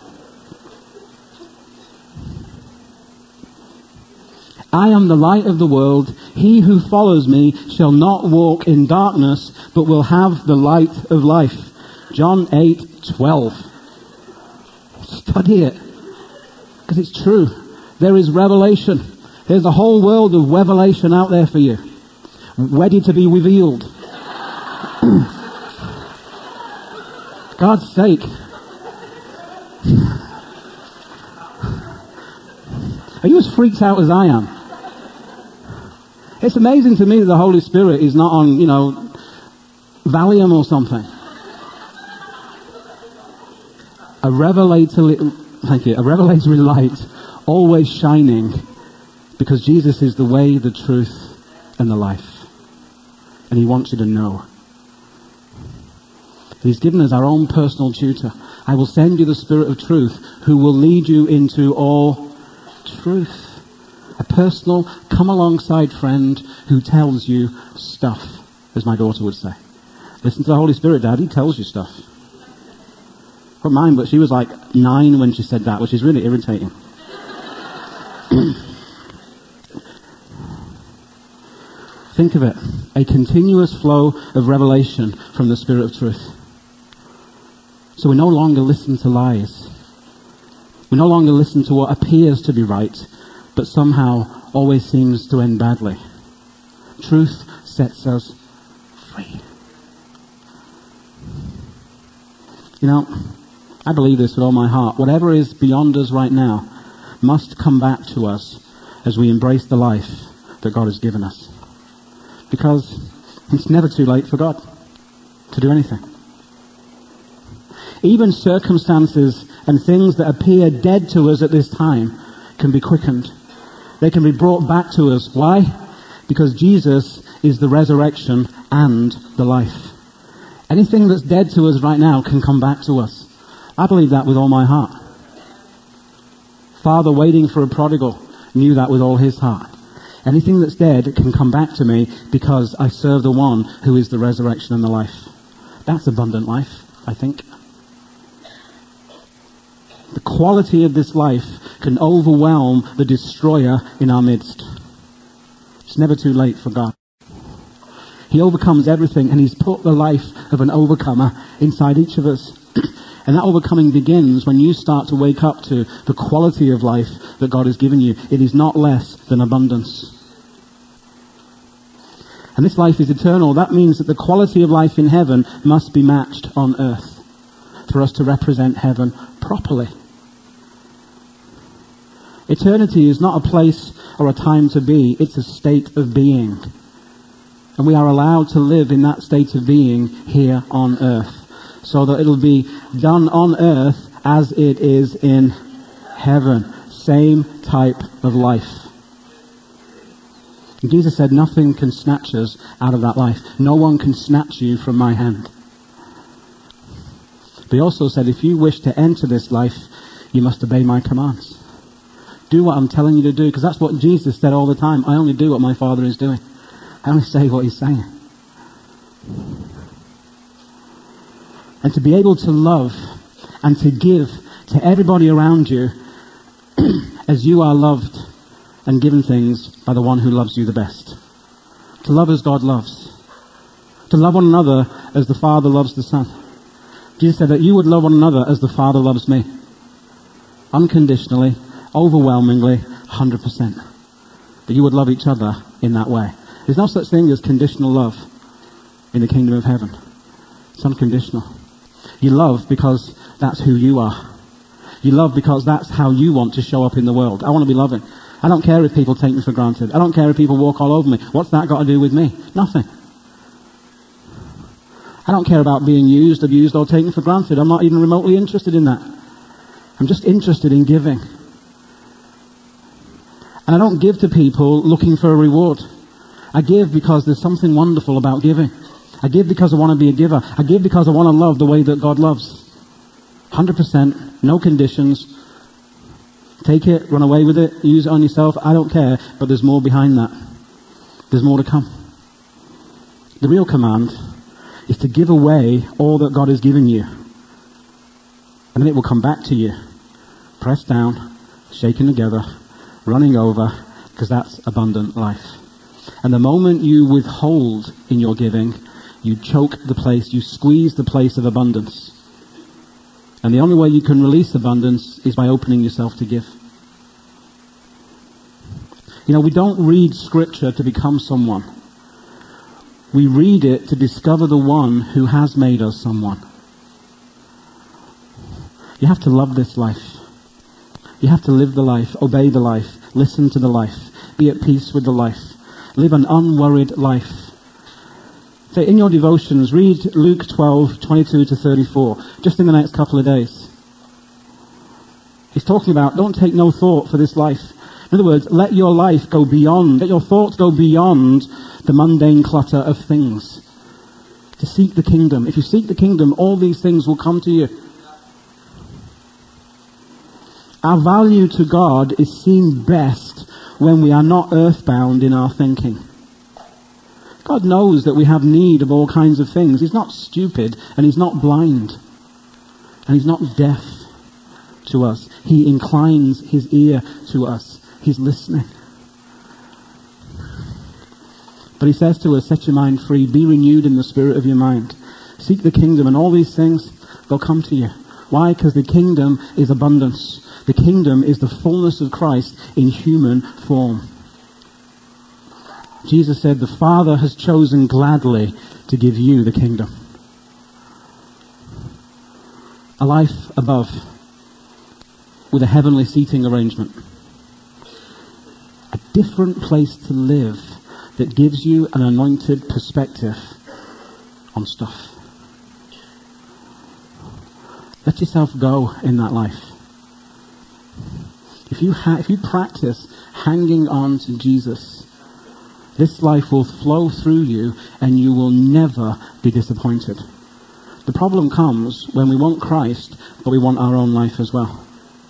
I am the light of the world. He who follows me shall not walk in darkness, but will have the light of life. John eight twelve. Study it, because it's true. There is revelation. There's a whole world of revelation out there for you, ready to be revealed. God's sake. Are you as freaked out as I am? It's amazing to me that the Holy Spirit is not on, you know, Valium or something. A revelatory, thank you, a revelatory light, always shining, because Jesus is the way, the truth, and the life. And he wants you to know. He's given us our own personal tutor. I will send you the Spirit of truth, who will lead you into all truth. A personal, come alongside friend who tells you stuff, as my daughter would say. Listen to the Holy Spirit, Dad, he tells you stuff. Not mine, but she was like nine when she said that, which is really irritating. Think of it. A continuous flow of revelation from the Spirit of truth. So we no longer listen to lies. We no longer listen to what appears to be right, but somehow always seems to end badly. Truth sets us free. You know, I believe this with all my heart. Whatever is beyond us right now must come back to us as we embrace the life that God has given us. Because it's never too late for God to do anything. Even circumstances and things that appear dead to us at this time can be quickened. They can be brought back to us. Why? Because Jesus is the resurrection and the life. Anything that's dead to us right now can come back to us. I believe that with all my heart. Father waiting for a prodigal knew that with all his heart. Anything that's dead can come back to me because I serve the one who is the resurrection and the life. That's abundant life, I think. The quality of this life can overwhelm the destroyer in our midst. It's never too late for God. He overcomes everything, and he's put the life of an overcomer inside each of us. And that overcoming begins when you start to wake up to the quality of life that God has given you. It is not less than abundance. And this life is eternal. That means that the quality of life in heaven must be matched on earth for us to represent heaven properly. Eternity is not a place or a time to be. It's a state of being. And we are allowed to live in that state of being here on earth, so that it'll be done on earth as it is in heaven. Same type of life. And Jesus said, nothing can snatch us out of that life. No one can snatch you from my hand. But he also said, if you wish to enter this life, you must obey my commands. Do what I'm telling you to do, because that's what Jesus said all the time. I only do what my Father is doing. I only say what he's saying. And to be able to love and to give to everybody around you as you are loved and given things by the one who loves you the best. To love as God loves. To love one another as the Father loves the Son. Jesus said that you would love one another as the Father loves me. Unconditionally, overwhelmingly, one hundred percent. That you would love each other in that way. There's no such thing as conditional love in the kingdom of heaven. It's unconditional. You love because that's who you are. You love because that's how you want to show up in the world. I want to be loving. I don't care if people take me for granted. I don't care if people walk all over me. What's that got to do with me? Nothing. I don't care about being used, abused, or taken for granted. I'm not even remotely interested in that. I'm just interested in giving. And I don't give to people looking for a reward. I give because there's something wonderful about giving. I give because I want to be a giver. I give because I want to love the way that God loves. one hundred percent, no conditions. Take it, run away with it, use it on yourself. I don't care, but there's more behind that. There's more to come. The real command is to give away all that God has given you. And then it will come back to you. Pressed down, shaken together, running over, because that's abundant life. And the moment you withhold in your giving, you choke the place, you squeeze the place of abundance. And the only way you can release abundance is by opening yourself to give. You know, we don't read Scripture to become someone. We read it to discover the one who has made us someone. You have to love this life. You have to live the life, obey the life, listen to the life, be at peace with the life, live an unworried life. So in your devotions, read Luke twelve, twenty-two to thirty-four, just in the next couple of days. He's talking about, don't take no thought for this life. In other words, let your life go beyond, let your thoughts go beyond the mundane clutter of things. To seek the kingdom. If you seek the kingdom, all these things will come to you. Our value to God is seen best when we are not earthbound in our thinking. God knows that we have need of all kinds of things. He's not stupid, and he's not blind, and he's not deaf to us. He inclines his ear to us. He's listening. But he says to us, set your mind free, be renewed in the spirit of your mind. Seek the kingdom, and all these things, they'll come to you. Why? Because the kingdom is abundance. The kingdom is the fullness of Christ in human form. Jesus said, the Father has chosen gladly to give you the kingdom. A life above, with a heavenly seating arrangement. A different place to live that gives you an anointed perspective on stuff. Let yourself go in that life. If you ha- if you practice hanging on to Jesus, this life will flow through you and you will never be disappointed. The problem comes when we want Christ, but we want our own life as well.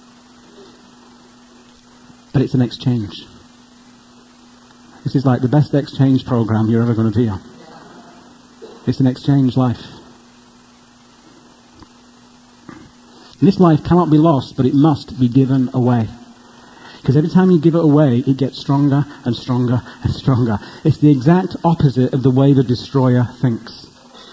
But it's an exchange. This is like the best exchange program you're ever going to be on. It's an exchange life. And this life cannot be lost, but it must be given away. Because every time you give it away, it gets stronger and stronger and stronger. It's the exact opposite of the way the destroyer thinks.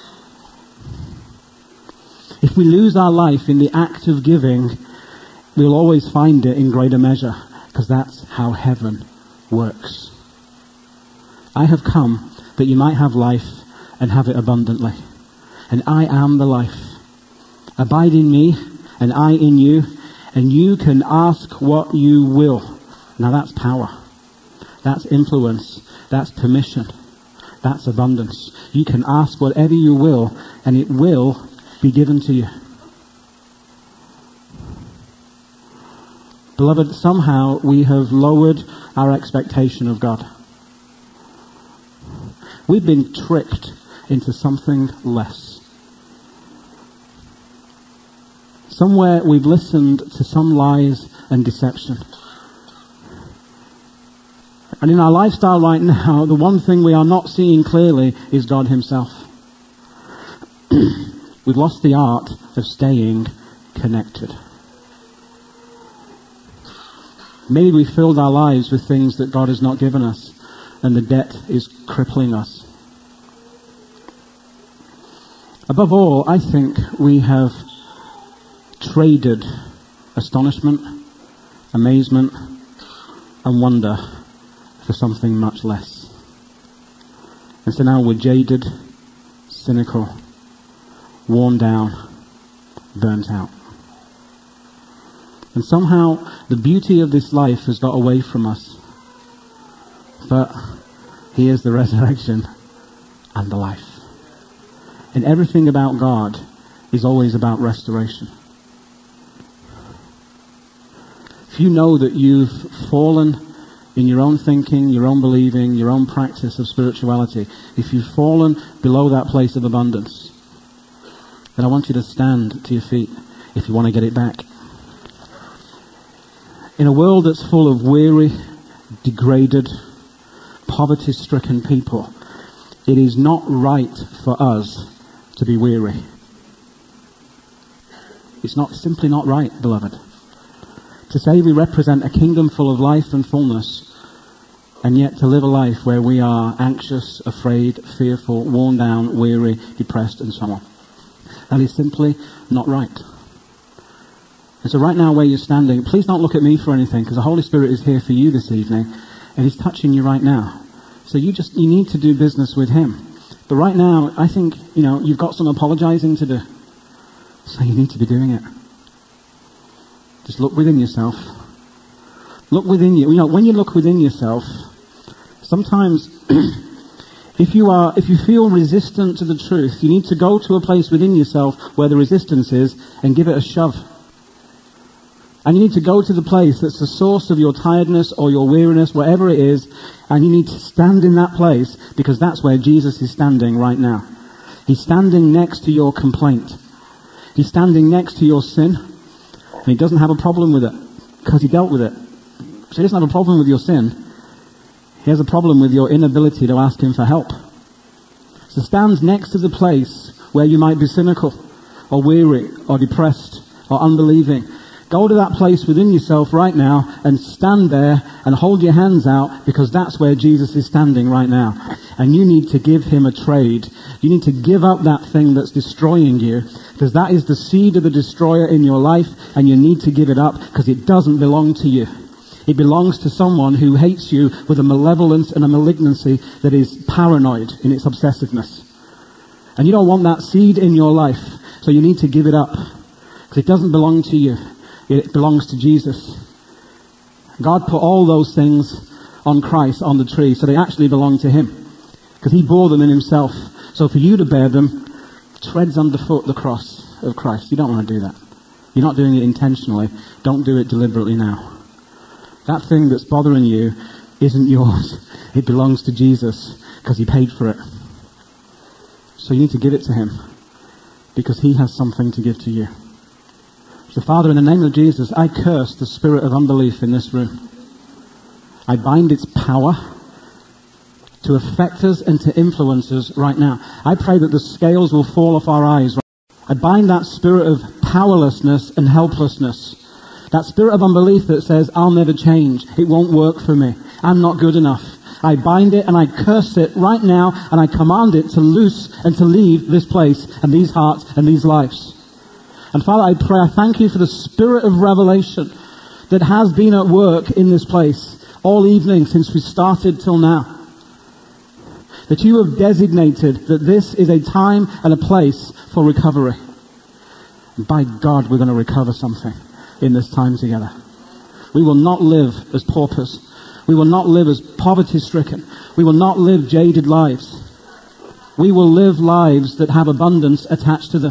If we lose our life in the act of giving, we'll always find it in greater measure, because that's how heaven works. I have come that you might have life and have it abundantly. And I am the life. Abide in me, and I in you, and you can ask what you will. Now that's power. That's influence. That's permission. That's abundance. You can ask whatever you will, and it will be given to you. Beloved, somehow we have lowered our expectation of God. We've been tricked into something less. Somewhere we've listened to some lies and deception. And in our lifestyle right now, the one thing we are not seeing clearly is God himself. We've lost the art of staying connected. Maybe we filled our lives with things that God has not given us, and the debt is crippling us. Above all, I think we have traded astonishment, amazement, and wonder for something much less. And so now we're jaded, cynical, worn down, burnt out. And somehow the beauty of this life has got away from us. But he is the resurrection and the life. And everything about God is always about restoration. If you know that you've fallen in your own thinking, your own believing, your own practice of spirituality, if you've fallen below that place of abundance, then I want you to stand to your feet if you want to get it back. In a world that's full of weary, degraded, poverty-stricken people, it is not right for us to be weary. It's not simply not right, beloved. To say we represent a kingdom full of life and fullness, and yet to live a life where we are anxious, afraid, fearful, worn down, weary, depressed, and so on. That is simply not right. And so right now where you're standing, please don't look at me for anything, because the Holy Spirit is here for you this evening, and he's touching you right now. So you just, you need to do business with him. But right now, I think, you know, you've got some apologizing to do. So you need to be doing it. Just look within yourself. Look within you. You know, when you look within yourself, sometimes if you are, if you feel resistant to the truth, you need to go to a place within yourself where the resistance is and give it a shove. And you need to go to the place that's the source of your tiredness or your weariness, whatever it is, and you need to stand in that place, because that's where Jesus is standing right now. He's standing next to your complaint. He's standing next to your sin, and he doesn't have a problem with it, because he dealt with it. So he doesn't have a problem with your sin. He has a problem with your inability to ask him for help. So stand next to the place where you might be cynical, or weary, or depressed, or unbelieving. Go to that place within yourself right now and stand there and hold your hands out, because that's where Jesus is standing right now. And you need to give him a trade. You need to give up that thing that's destroying you, because that is the seed of the destroyer in your life, and you need to give it up because it doesn't belong to you. It belongs to someone who hates you with a malevolence and a malignancy that is paranoid in its obsessiveness. And you don't want that seed in your life, so you need to give it up, because it doesn't belong to you. It belongs to Jesus. God put all those things on Christ on the tree, so they actually belong to him, because he bore them in himself. So for you to bear them, treads underfoot the cross of Christ. You don't want to do that. You're not doing it intentionally. Don't do it deliberately now. That thing that's bothering you isn't yours. It belongs to Jesus, because he paid for it. So you need to give it to him, because he has something to give to you. So Father, in the name of Jesus, I curse the spirit of unbelief in this room. I bind its power to affect us and to influence us right now. I pray that the scales will fall off our eyes. I bind that spirit of powerlessness and helplessness That spirit of unbelief that says, I'll never change. It won't work for me. I'm not good enough. I bind it and I curse it right now, and I command it to loose and to leave this place and these hearts and these lives. And Father, I pray, I thank you for the spirit of revelation that has been at work in this place all evening since we started till now. That you have designated that this is a time and a place for recovery. And by God, we're going to recover something in this time together. We will not live as paupers. We will not live as poverty-stricken. We will not live jaded lives. We will live lives that have abundance attached to them.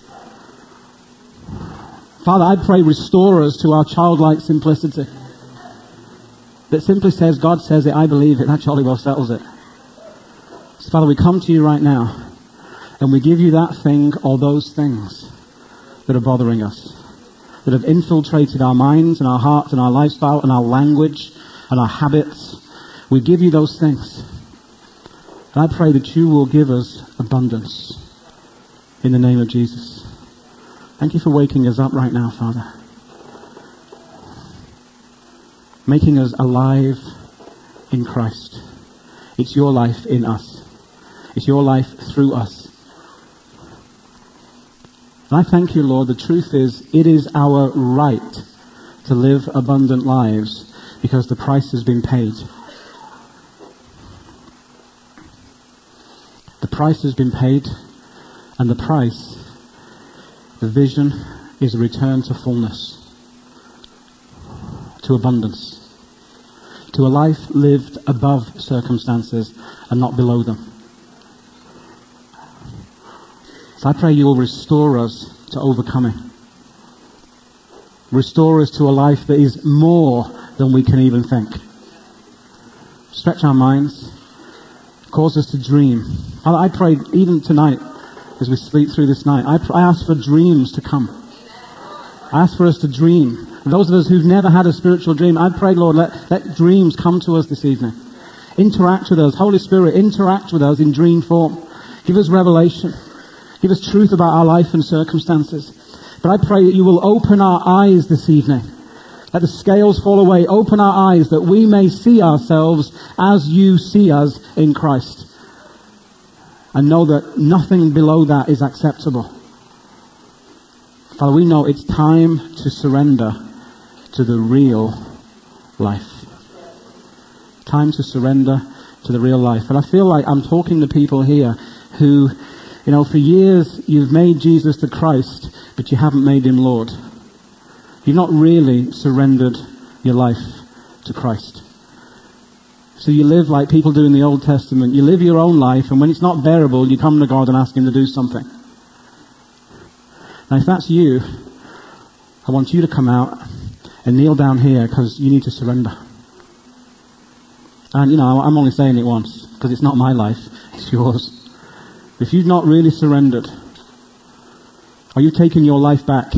Father, I pray, restore us to our childlike simplicity. That simply says, God says it, I believe it, that jolly well settles it. So Father, we come to you right now, and we give you that thing or those things that are bothering us, that have infiltrated our minds and our hearts and our lifestyle and our language and our habits. We give you those things. And I pray that you will give us abundance in the name of Jesus. Thank you for waking us up right now, Father. Making us alive in Christ. It's your life in us. It's your life through us. And I thank you, Lord. The truth is, it is our right to live abundant lives because the price has been paid. The price has been paid, and the price, the vision, is a return to fullness, to abundance, to a life lived above circumstances and not below them. So I pray you will restore us to overcoming. Restore us to a life that is more than we can even think. Stretch our minds. Cause us to dream. Father, I pray even tonight, as we sleep through this night, I, pr- I ask for dreams to come. I ask for us to dream. And those of us who've never had a spiritual dream, I pray, Lord, let, let dreams come to us this evening. Interact with us. Holy Spirit, interact with us in dream form. Give us revelation. Give us truth about our life and circumstances. But I pray that you will open our eyes this evening. Let the scales fall away. Open our eyes that we may see ourselves as you see us in Christ. And know that nothing below that is acceptable. Father, we know it's time to surrender to the real life. Time to surrender to the real life. And I feel like I'm talking to people here who, you know, for years you've made Jesus the Christ, but you haven't made him Lord. You've not really surrendered your life to Christ. So you live like people do in the Old Testament. You live your own life, and when it's not bearable, you come to God and ask him to do something. Now, if that's you, I want you to come out and kneel down here because you need to surrender. And, you know, I'm only saying it once because it's not my life, it's yours. If you've not really surrendered, or you've taken your life back,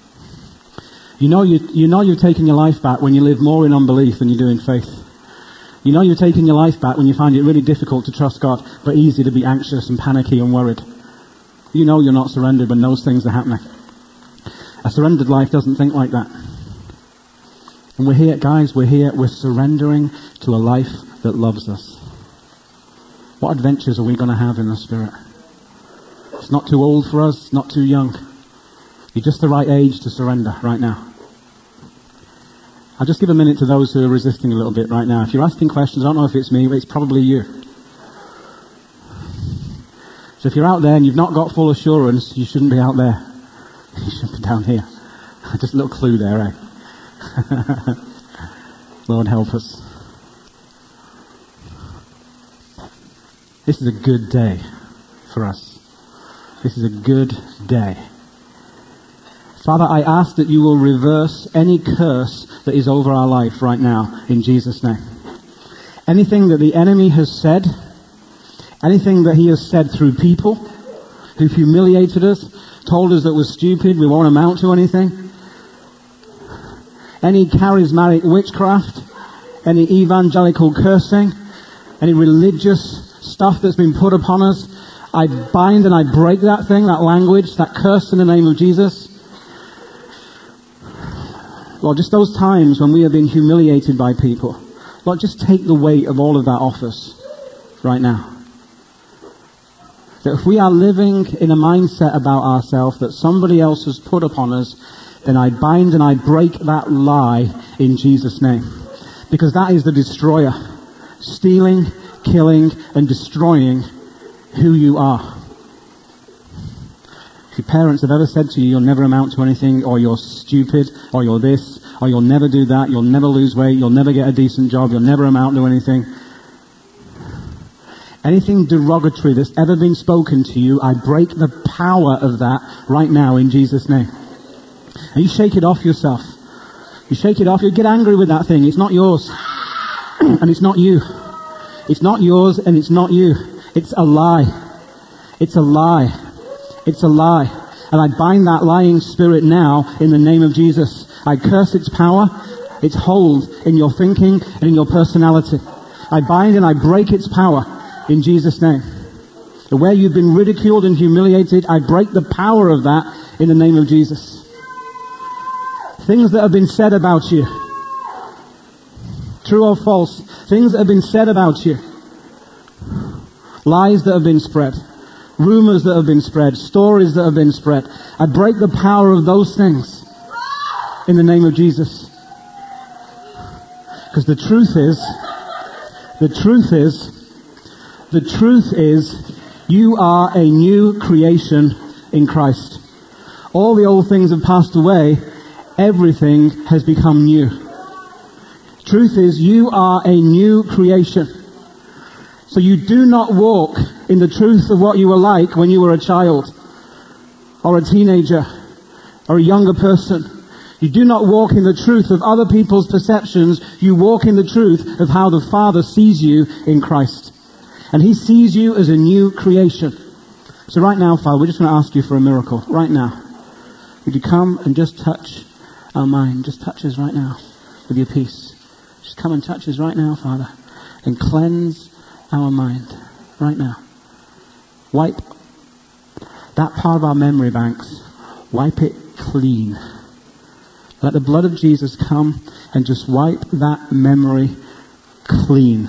You know, you, you know you've taken your life back when you live more in unbelief than you do in faith. You know you're taking your life back when you find it really difficult to trust God, but easy to be anxious and panicky and worried. You know you're not surrendered when those things are happening. A surrendered life doesn't think like that. And we're here, guys, we're here, we're surrendering to a life that loves us. What adventures are we going to have in the Spirit? It's not too old for us, it's not too young. You're just the right age to surrender right now. I'll just give a minute to those who are resisting a little bit right now. If you're asking questions, I don't know if it's me, but it's probably you. So if you're out there and you've not got full assurance, you shouldn't be out there. You should be down here. Just a little clue there, eh? Lord, help us. This is a good day for us. This is a good day. Father, I ask that you will reverse any curse that is over our life right now, in Jesus' name. Anything that the enemy has said, anything that he has said through people who've humiliated us, told us that we're stupid, we won't amount to anything, any charismatic witchcraft, any evangelical cursing, any religious stuff that's been put upon us, I bind and I break that thing, that language, that curse in the name of Jesus. Lord, just those times when we have been humiliated by people, Lord, just take the weight of all of that off us right now. That if we are living in a mindset about ourselves that somebody else has put upon us, then I bind and I break that lie in Jesus' name. Because that is the destroyer. Stealing, killing, and destroying who you are. If your parents have ever said to you, you'll never amount to anything, or you're stupid, or you're this, or you'll never do that, you'll never lose weight, you'll never get a decent job, you'll never amount to anything. Anything derogatory that's ever been spoken to you, I break the power of that right now in Jesus' name. And you shake it off yourself. You shake it off, you get angry with that thing. It's not yours. And it's not you. It's not yours and it's not you. It's a lie. It's a lie. It's a lie. And I bind that lying spirit now in the name of Jesus. I curse its power, its hold in your thinking and in your personality. I bind and I break its power in Jesus' name. So where you've been ridiculed and humiliated, I break the power of that in the name of Jesus. Things that have been said about you, true or false, things that have been said about you, lies that have been spread, rumors that have been spread, stories that have been spread, I break the power of those things in the name of Jesus. Because the truth is, the truth is, the truth is, you are a new creation in Christ. All the old things have passed away. Everything has become new. Truth is, you are a new creation. So you do not walk in the truth of what you were like when you were a child, or a teenager, or a younger person. You do not walk in the truth of other people's perceptions. You walk in the truth of how the Father sees you in Christ. And He sees you as a new creation. So right now, Father, we're just going to ask you for a miracle. Right now. Would you come and just touch our mind? Just touch us right now with your peace. Just come and touch us right now, Father. And cleanse our mind right now. Wipe that part of our memory banks. Wipe it clean. Let the blood of Jesus come and just wipe that memory clean.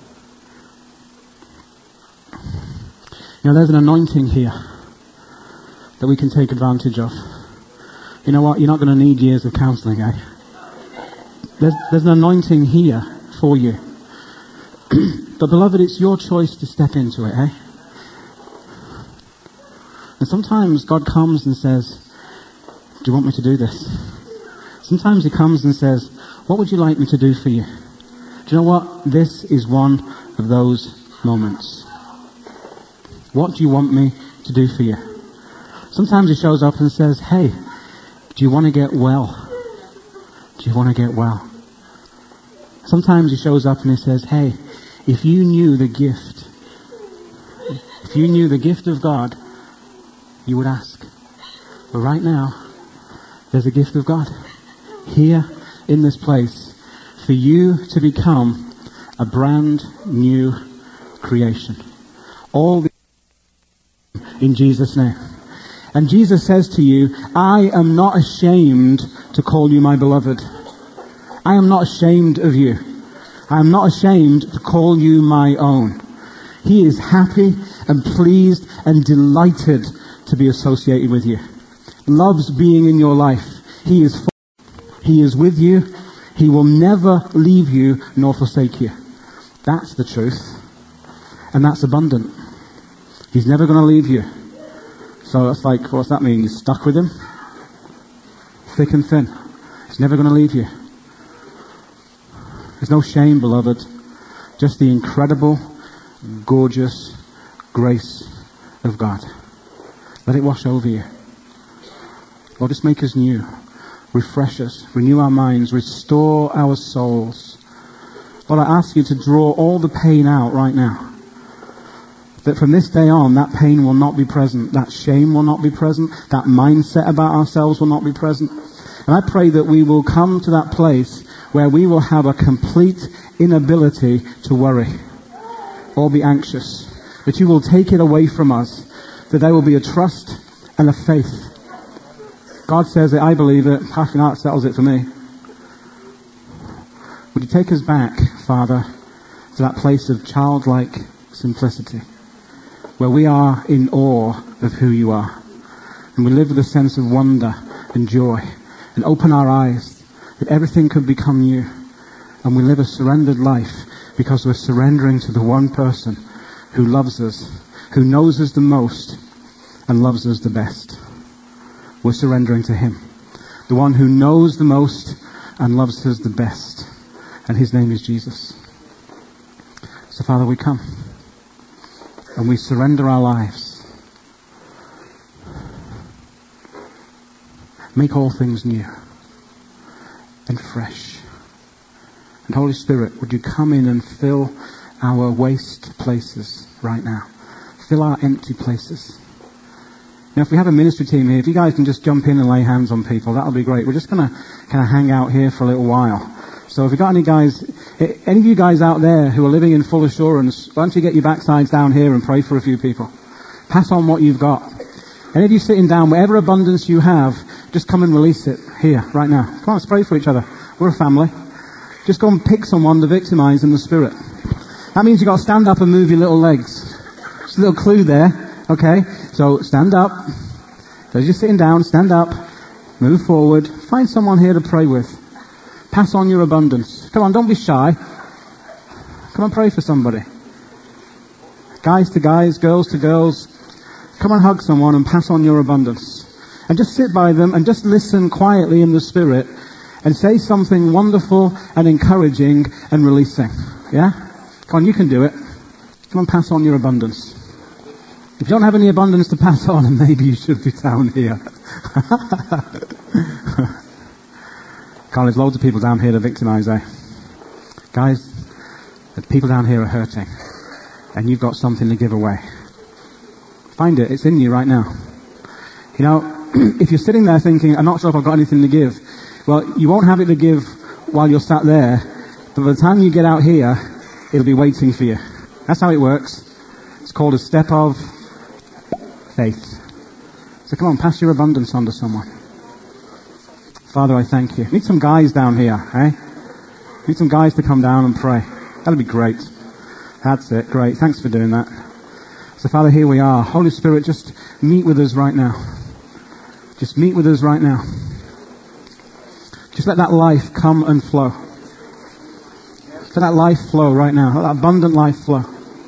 You know, there's an anointing here that we can take advantage of. You know what? You're not going to need years of counseling, eh? There's, there's an anointing here for you. But beloved, it's your choice to step into it, eh? And sometimes God comes and says, do you want me to do this? Sometimes He comes and says, what would you like me to do for you? Do you know what? This is one of those moments. What do you want me to do for you? Sometimes He shows up and says, hey, do you want to get well? Do you want to get well? Sometimes He shows up and He says, hey, if you knew the gift, if you knew the gift of God, you would ask. But right now, there's a gift of God here in this place for you to become a brand new creation. All the in Jesus' name. And Jesus says to you, I am not ashamed to call you my beloved. I am not ashamed of you. I am not ashamed to call you my own. He is happy and pleased and delighted to be associated with you. Loves being in your life. He is for, He is with you. He will never leave you nor forsake you. That's the truth. And that's abundant. He's never going to leave you. So that's like, what's that mean? You're stuck with Him? Thick and thin. He's never going to leave you. There's no shame, beloved. Just the incredible, gorgeous grace of God. Let it wash over you. Lord, just make us new. Refresh us. Renew our minds. Restore our souls. Lord, I ask you to draw all the pain out right now. That from this day on, that pain will not be present. That shame will not be present. That mindset about ourselves will not be present. And I pray that we will come to that place where we will have a complete inability to worry or be anxious. That you will take it away from us. That there will be a trust and a faith. God says it, I believe it. Half an hour settles it for me. take us back, Father, to that place of childlike simplicity, where we are in awe of who you are. And we live with a sense of wonder and joy, and open our eyes that everything could become new. And we live a surrendered life because we're surrendering to the one person who loves us, who knows us the most, and loves us the best. We're surrendering to him, the one who knows the most and loves us the best. And his name is Jesus. So, Father, we come and we surrender our lives. Make all things new and fresh. And Holy Spirit, would you come in and fill our waste places right now? Fill our empty places. Now, if we have a ministry team here, if you guys can just jump in and lay hands on people, that'll be great. We're just going to kind of hang out here for a little while. So if you've got any guys, any of you guys out there who are living in full assurance, why don't you get your backsides down here and pray for a few people? Pass on what you've got. Any of you sitting down, whatever abundance you have, just come and release it here, right now. Come on, let's pray for each other. We're a family. Just go and pick someone to victimize in the spirit. That means you've got to stand up and move your little legs. Just a little clue there, okay? So stand up. So as you're sitting down, stand up, move forward, find someone here to pray with. Pass on your abundance. Come on, don't be shy. Come and pray for somebody. Guys to guys, girls to girls. Come and hug someone and pass on your abundance. And just sit by them and just listen quietly in the spirit and say something wonderful and encouraging and releasing. Yeah? Come on, you can do it. Come on, pass on your abundance. If you don't have any abundance to pass on, then maybe you should be down here. Carl, there's loads of people down here to victimize, eh? Guys, the people down here are hurting. And you've got something to give away. Find it. It's in you right now. You know, if you're sitting there thinking, I'm not sure if I've got anything to give, well, you won't have it to give while you're sat there. But by the time you get out here, it'll be waiting for you. That's how it works. It's called a step of faith. So come on, pass your abundance on to someone. Father, I thank you. Need some guys down here, eh? Need some guys to come down and pray. That'll be great. That's it. Great. Thanks for doing that. So, Father, here we are. Holy Spirit, just meet with us right now. Just meet with us right now. Just let that life come and flow. Let that life flow right now. Let that abundant life flow.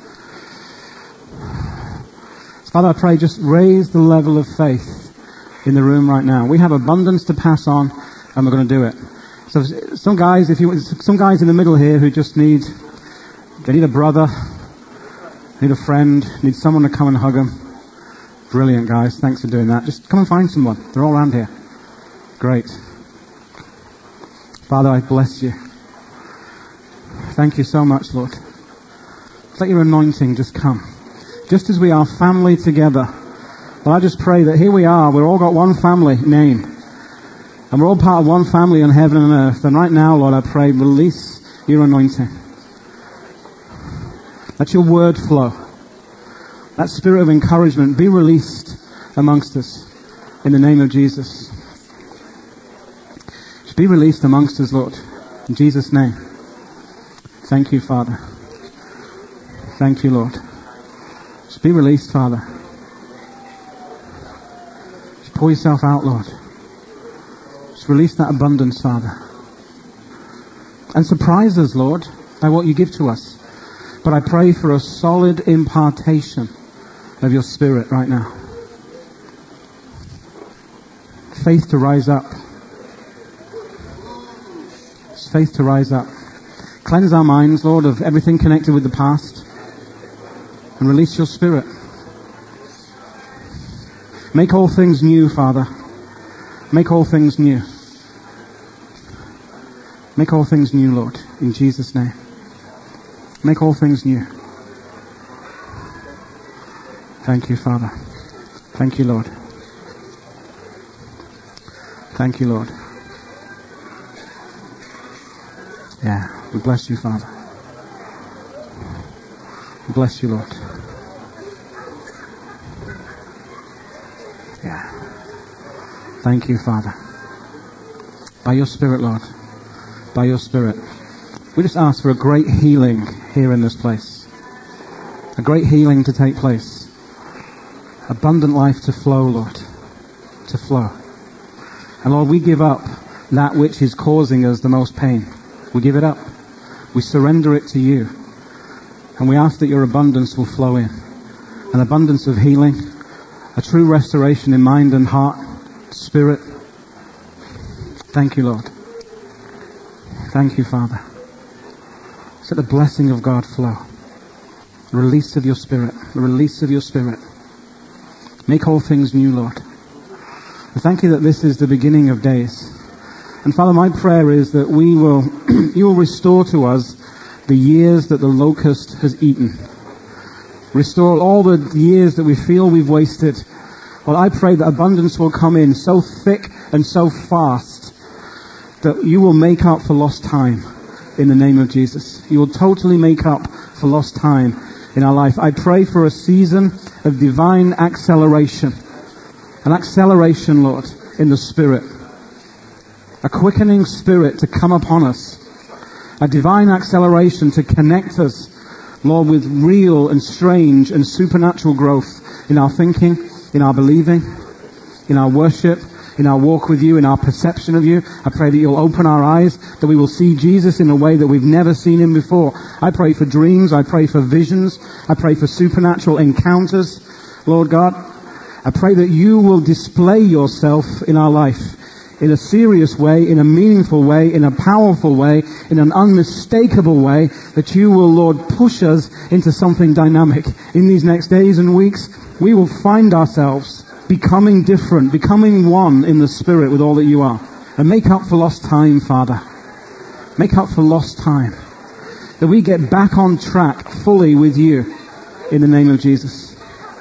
So, Father, I pray, just raise the level of faith in the room right now. We have abundance to pass on, and we're going to do it. So some guys, if you, some guys in the middle here who just need, they need a brother, need a friend, need someone to come and hug them. Brilliant, guys. Thanks for doing that. Just come and find someone. They're all around here. Great. Father, I bless you. Thank you so much, Lord. Let your anointing just come. Just as we are family together. Well, I just pray that here we are, we've all got one family name. And we're all part of one family on heaven and earth. And right now, Lord, I pray, release your anointing. Let your word flow. That spirit of encouragement be released amongst us in the name of Jesus. Just be released amongst us, Lord. In Jesus' name. Thank you, Father. Thank you, Lord. Just be released, Father. Pour yourself out, Lord. Just release that abundance, Father. And surprise us, Lord, by what you give to us. But I pray for a solid impartation of your Spirit right now. Faith to rise up. It's faith to rise up. Cleanse our minds, Lord, of everything connected with the past. And release your Spirit. Make all things new, Father. Make all things new. Make all things new, Lord, in Jesus' name. Make all things new. Thank you, Father. Thank you, Lord. Thank you, Lord. Yeah, we bless you, Father. We bless you, Lord. Yeah. Thank you, Father. By your Spirit, Lord. By your Spirit. We just ask for a great healing here in this place. A great healing to take place. Abundant life to flow, Lord. To flow. And Lord, we give up that which is causing us the most pain. We give it up. We surrender it to you. And we ask that your abundance will flow in. An abundance of healing. A true restoration in mind and heart, spirit. Thank you, Lord. Thank you, Father. Let the blessing of God flow. The release of your Spirit. The release of your Spirit. Make all things new, Lord. And thank you that this is the beginning of days. And Father, my prayer is that we will, you will restore to us the years that the locust has eaten. Restore all the years that we feel we've wasted. Well, I pray that abundance will come in so thick and so fast that you will make up for lost time. In the name of Jesus. You will totally make up for lost time in our life. I pray for a season of divine acceleration. An acceleration, Lord, in the Spirit. A quickening Spirit to come upon us. A divine acceleration to connect us, Lord, with real and strange and supernatural growth in our thinking, in our believing, in our worship, in our walk with you, in our perception of you. I pray that you'll open our eyes, that we will see Jesus in a way that we've never seen him before. I pray for dreams. I pray for visions. I pray for supernatural encounters, Lord God. I pray that you will display yourself in our life in a serious way, in a meaningful way, in a powerful way, in an unmistakable way, that you will, Lord, push us into something dynamic. In these next days and weeks, we will find ourselves becoming different, becoming one in the Spirit with all that you are. And make up for lost time, Father. Make up for lost time. That we get back on track fully with you in the name of Jesus.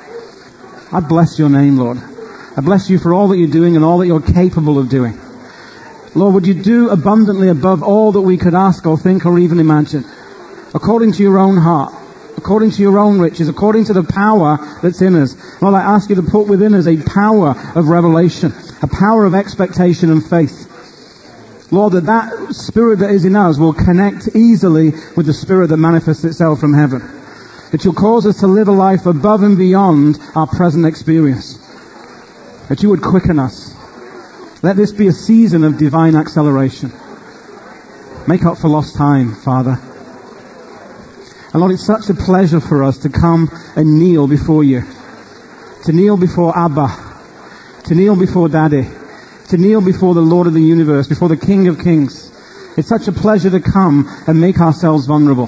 I bless your name, Lord. I bless you for all that you're doing and all that you're capable of doing. Lord, would you do abundantly above all that we could ask or think or even imagine, according to your own heart, according to your own riches, according to the power that's in us. Lord, I ask you to put within us a power of revelation, a power of expectation and faith. Lord, that that Spirit that is in us will connect easily with the Spirit that manifests itself from heaven. That you'll cause us to live a life above and beyond our present experience. That you would quicken us. Let this be a season of divine acceleration. Make up for lost time, Father. And Lord, it's such a pleasure for us to come and kneel before you. To kneel before Abba. To kneel before Daddy. To kneel before the Lord of the universe, before the King of Kings. It's such a pleasure to come and make ourselves vulnerable.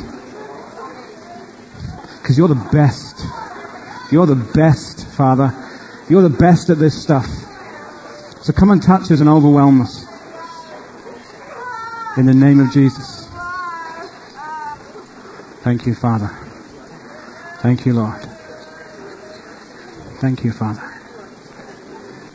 Because you're the best. You're the best, Father. You're the best at this stuff. So come and touch us and overwhelm us. In the name of Jesus. Thank you, Father. Thank you, Lord. Thank you, Father.